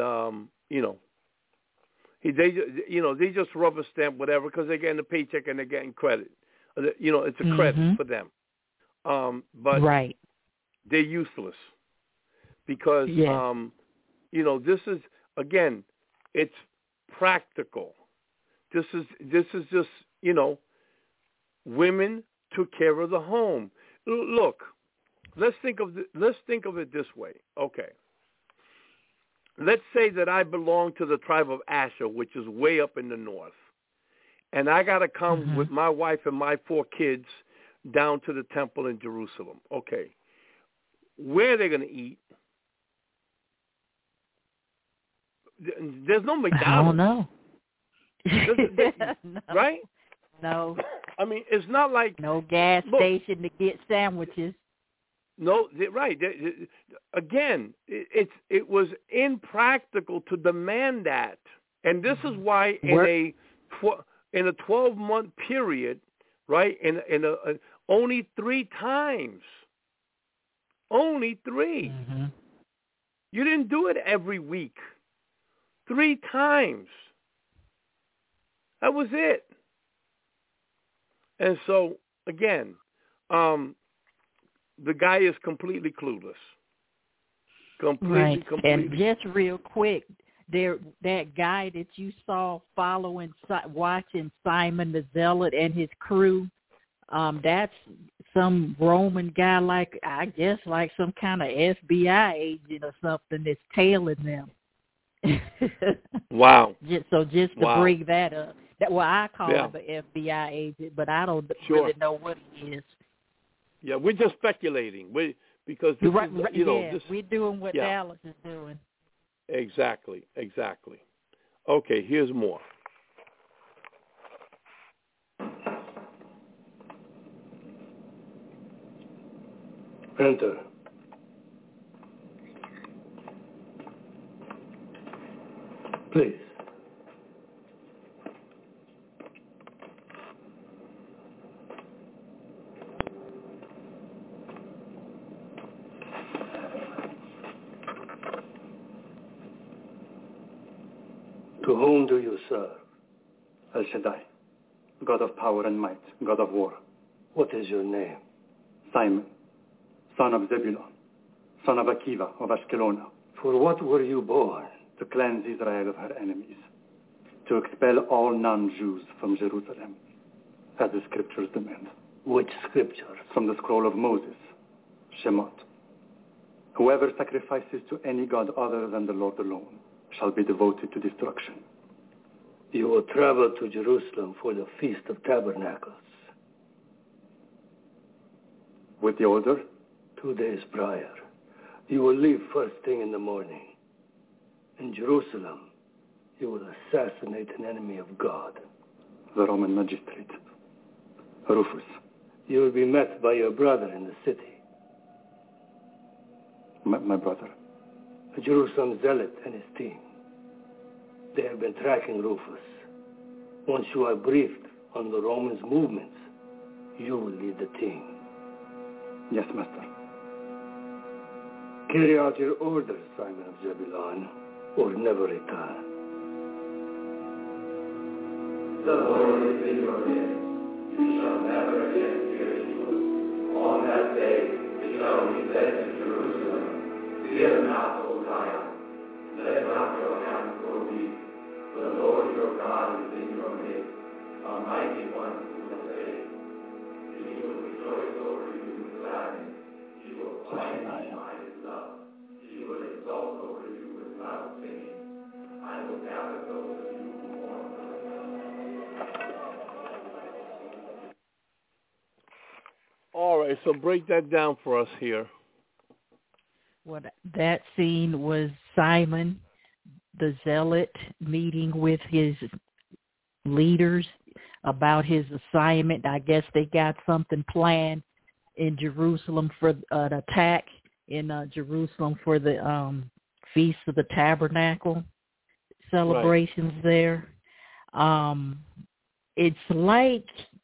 they just rubber stamp whatever because they're getting a paycheck and they're getting credit. It's a credit for them. But they're useless because this is, again, it's practical. This is just women took care of the home. Look, let's think of it this way. Okay, let's say that I belong to the tribe of Asher, which is way up in the north, and I got to come with my wife and my 4 kids down to the temple in Jerusalem. Okay, where are they going to eat? There's no McDonald's. I don't know. Right? No. I mean, it's not like... No gas station to get sandwiches. No, right. Again, it was impractical to demand that. And this is why in a 12-month period, right, only 3 times. Only 3. Mm-hmm. You didn't do it every week. 3 times. That was it. And so, again, the guy is completely clueless. Completely. And just real quick, that guy that you saw watching Simon the Zealot and his crew, that's some Roman guy, like some kind of FBI agent or something that's tailing them. Wow. Just to bring that up. I call him an FBI agent, but I don't really know what he is. Yeah, we're just speculating. We're doing what Dallas is doing. Exactly. Okay, here's more. Enter. Please. To whom do you serve? El Shaddai, God of power and might, God of war. What is your name? Simon, son of Zebulon, son of Akiva of Ashkelon. For what were you born? To cleanse Israel of her enemies, to expel all non-Jews from Jerusalem, as the scriptures demand. Which scriptures? From the scroll of Moses, Shemot. Whoever sacrifices to any god other than the Lord alone shall be devoted to destruction. You will travel to Jerusalem for the Feast of Tabernacles. With the order? 2 days prior. You will leave first thing in the morning. In Jerusalem, you will assassinate an enemy of God. The Roman magistrate, Rufus. You will be met by your brother in the city. My brother? A Jerusalem zealot and his team. They have been tracking Rufus. Once you are briefed on the Romans' movements, you will lead the team. Yes, master. Carry out your orders, Simon of Zebulon, or never return. The Lord is in your midst. You shall never again fear evil. On that day it shall be said to Jerusalem, fear not, O Zion. Let not your hands grow weak. The Lord your God is in your midst, a mighty one who will save. He will rejoice over you with gladness. He will quiet you by his love. He will exult over you with loud singing. I will gather those of you who mourn for the All right, so break that down for us here. Well, that scene was Simon, the zealot, meeting with his leaders about his assignment. I guess they got something planned in Jerusalem for an attack in Jerusalem for the Feast of the Tabernacle celebrations there. It's like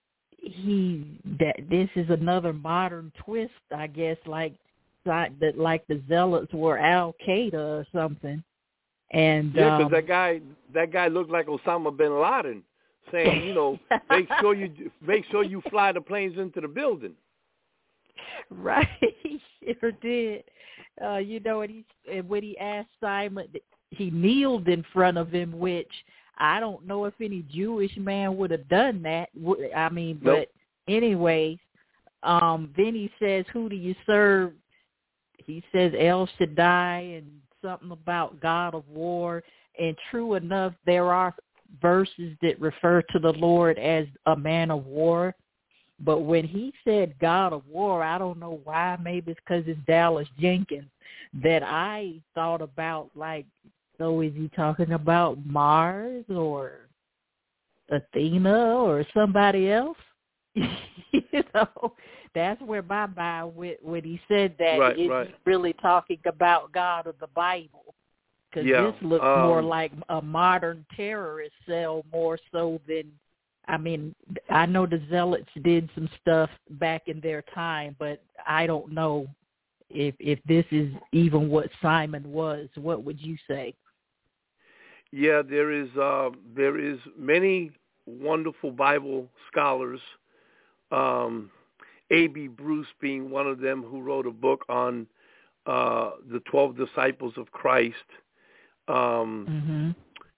this is another modern twist, I guess, like the Zealots were Al Qaeda or something. And yeah, because that guy looked like Osama bin Laden, saying, make sure you fly the planes into the building. Right, he sure did. And when he asked Simon, he kneeled in front of him, which I don't know if any Jewish man would have done that. I mean, nope. But anyways, then he says, "Who do you serve?" He says El Shaddai and something about God of War. And true enough, there are verses that refer to the Lord as a man of war. But when he said God of War, I don't know why. Maybe it's because it's Dallas Jenkins that I thought about, like, so is he talking about Mars or Athena or somebody else? That's where my mind went when he said that. Right, He's really talking about God of the Bible. Because this looks more like a modern terrorist cell more so than, I mean, I know the Zealots did some stuff back in their time, but I don't know if this is even what Simon was. What would you say? Yeah, there is many wonderful Bible scholars, A.B. Bruce being one of them, who wrote a book on the 12 disciples of Christ, and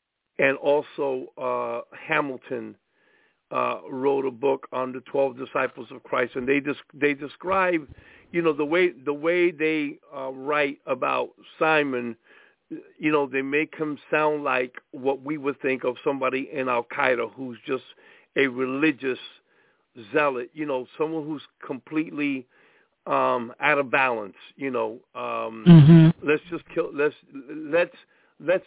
also Hamilton wrote a book on the 12 disciples of Christ, and they describe, the way they write about Simon. They make him sound like what we would think of somebody in Al-Qaeda who's just a religious zealot, someone who's completely out of balance, let's just kill, let's let's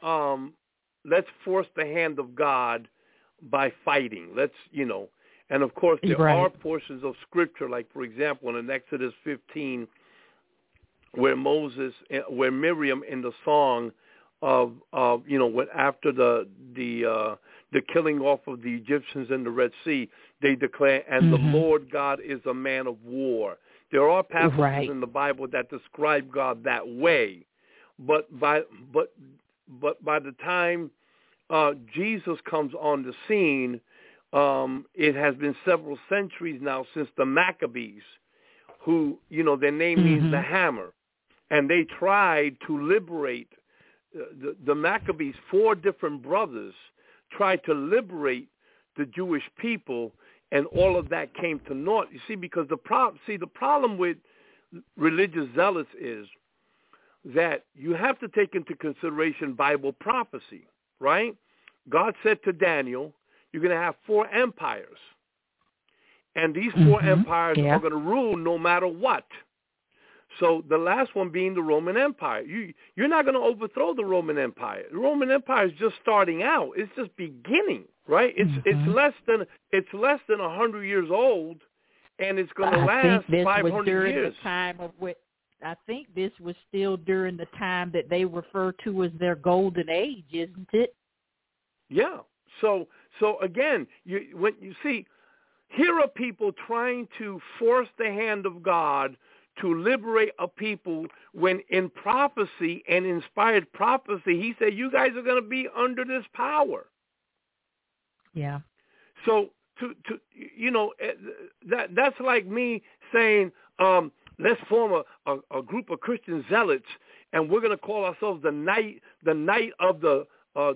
force the hand of God by fighting. And of course there are portions of Scripture, like for example in Exodus 15, where Miriam in the song of when after the killing off of the Egyptians in the Red Sea, they declare, and the Lord God is a man of war. There are passages in the Bible that describe God that way, but by the time Jesus comes on the scene, it has been several centuries now since the Maccabees, who their name means the hammer, and they tried to liberate the Maccabees. 4 different brothers tried to liberate the Jewish people, and all of that came to naught. You see, because the problem with religious zealots is that you have to take into consideration Bible prophecy, right? God said to Daniel, you're going to have 4 empires, and these 4 empires are going to rule no matter what. So the last one being the Roman Empire. You're not going to overthrow the Roman Empire. The Roman Empire is just starting out. It's just beginning, right? It's less than 100 years old, and it's going to last 500 years. I think this was still during the time that they refer to as their golden age, isn't it? Yeah. So again, when you see, here are people trying to force the hand of God to liberate a people, when in prophecy and inspired prophecy, he said, you guys are going to be under this power. Yeah. So that's like me saying, let's form a group of Christian zealots, and we're going to call ourselves the Knights of the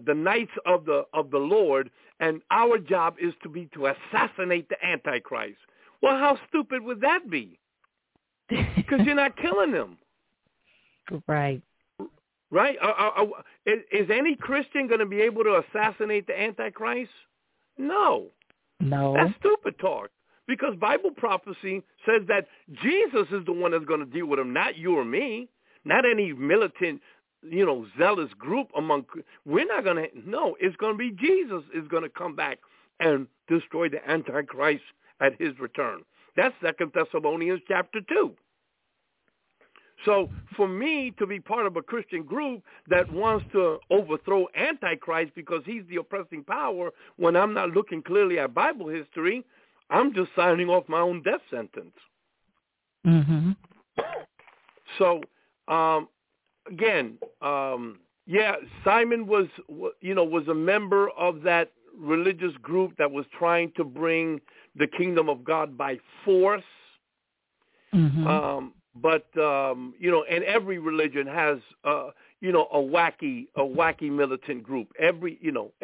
Lord, and our job is to assassinate the Antichrist. Well, how stupid would that be? Because you're not killing them. Right. Right? Is any Christian going to be able to assassinate the Antichrist? No. That's stupid talk. Because Bible prophecy says that Jesus is the one that's going to deal with him, not you or me, not any militant, zealous group we're not going to, no, it's going to be Jesus is going to come back and destroy the Antichrist at his return. That's 2 Thessalonians chapter 2. So for me to be part of a Christian group that wants to overthrow Antichrist because he's the oppressing power, when I'm not looking clearly at Bible history, I'm just signing off my own death sentence. So, again, Simon was a member of that religious group that was trying to bring the kingdom of God by force. But and every religion has a wacky militant group. Every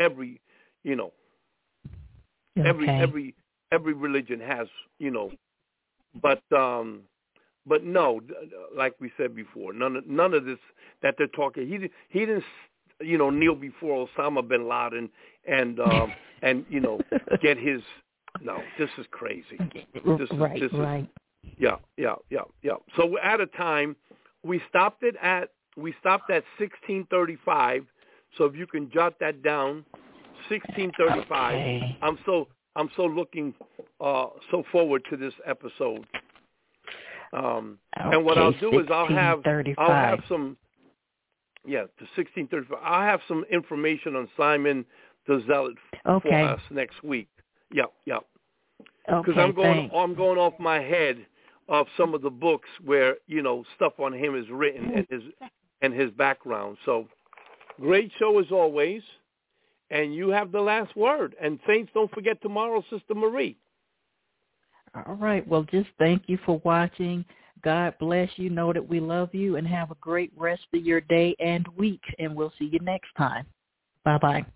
religion has, but no, like we said before, none of this that they're talking. He didn't kneel before Osama bin Laden and get his. No, this is crazy. Right. Yeah. So we're out of time. We stopped at 1635. So if you can jot that down, 1635. Okay. I'm so looking so forward to this episode. And what I'll do is I'll have some. Yeah, to 1635. I'll have some information on Simon the Zealot for us next week. Yeah. Because I'm going off my head of some of the books where stuff on him is written and his background. So great show as always, and you have the last word. And Saints, don't forget tomorrow, Sister Marie. All right. Well, just thank you for watching. God bless you. Know that we love you, and have a great rest of your day and week. And we'll see you next time. Bye-bye.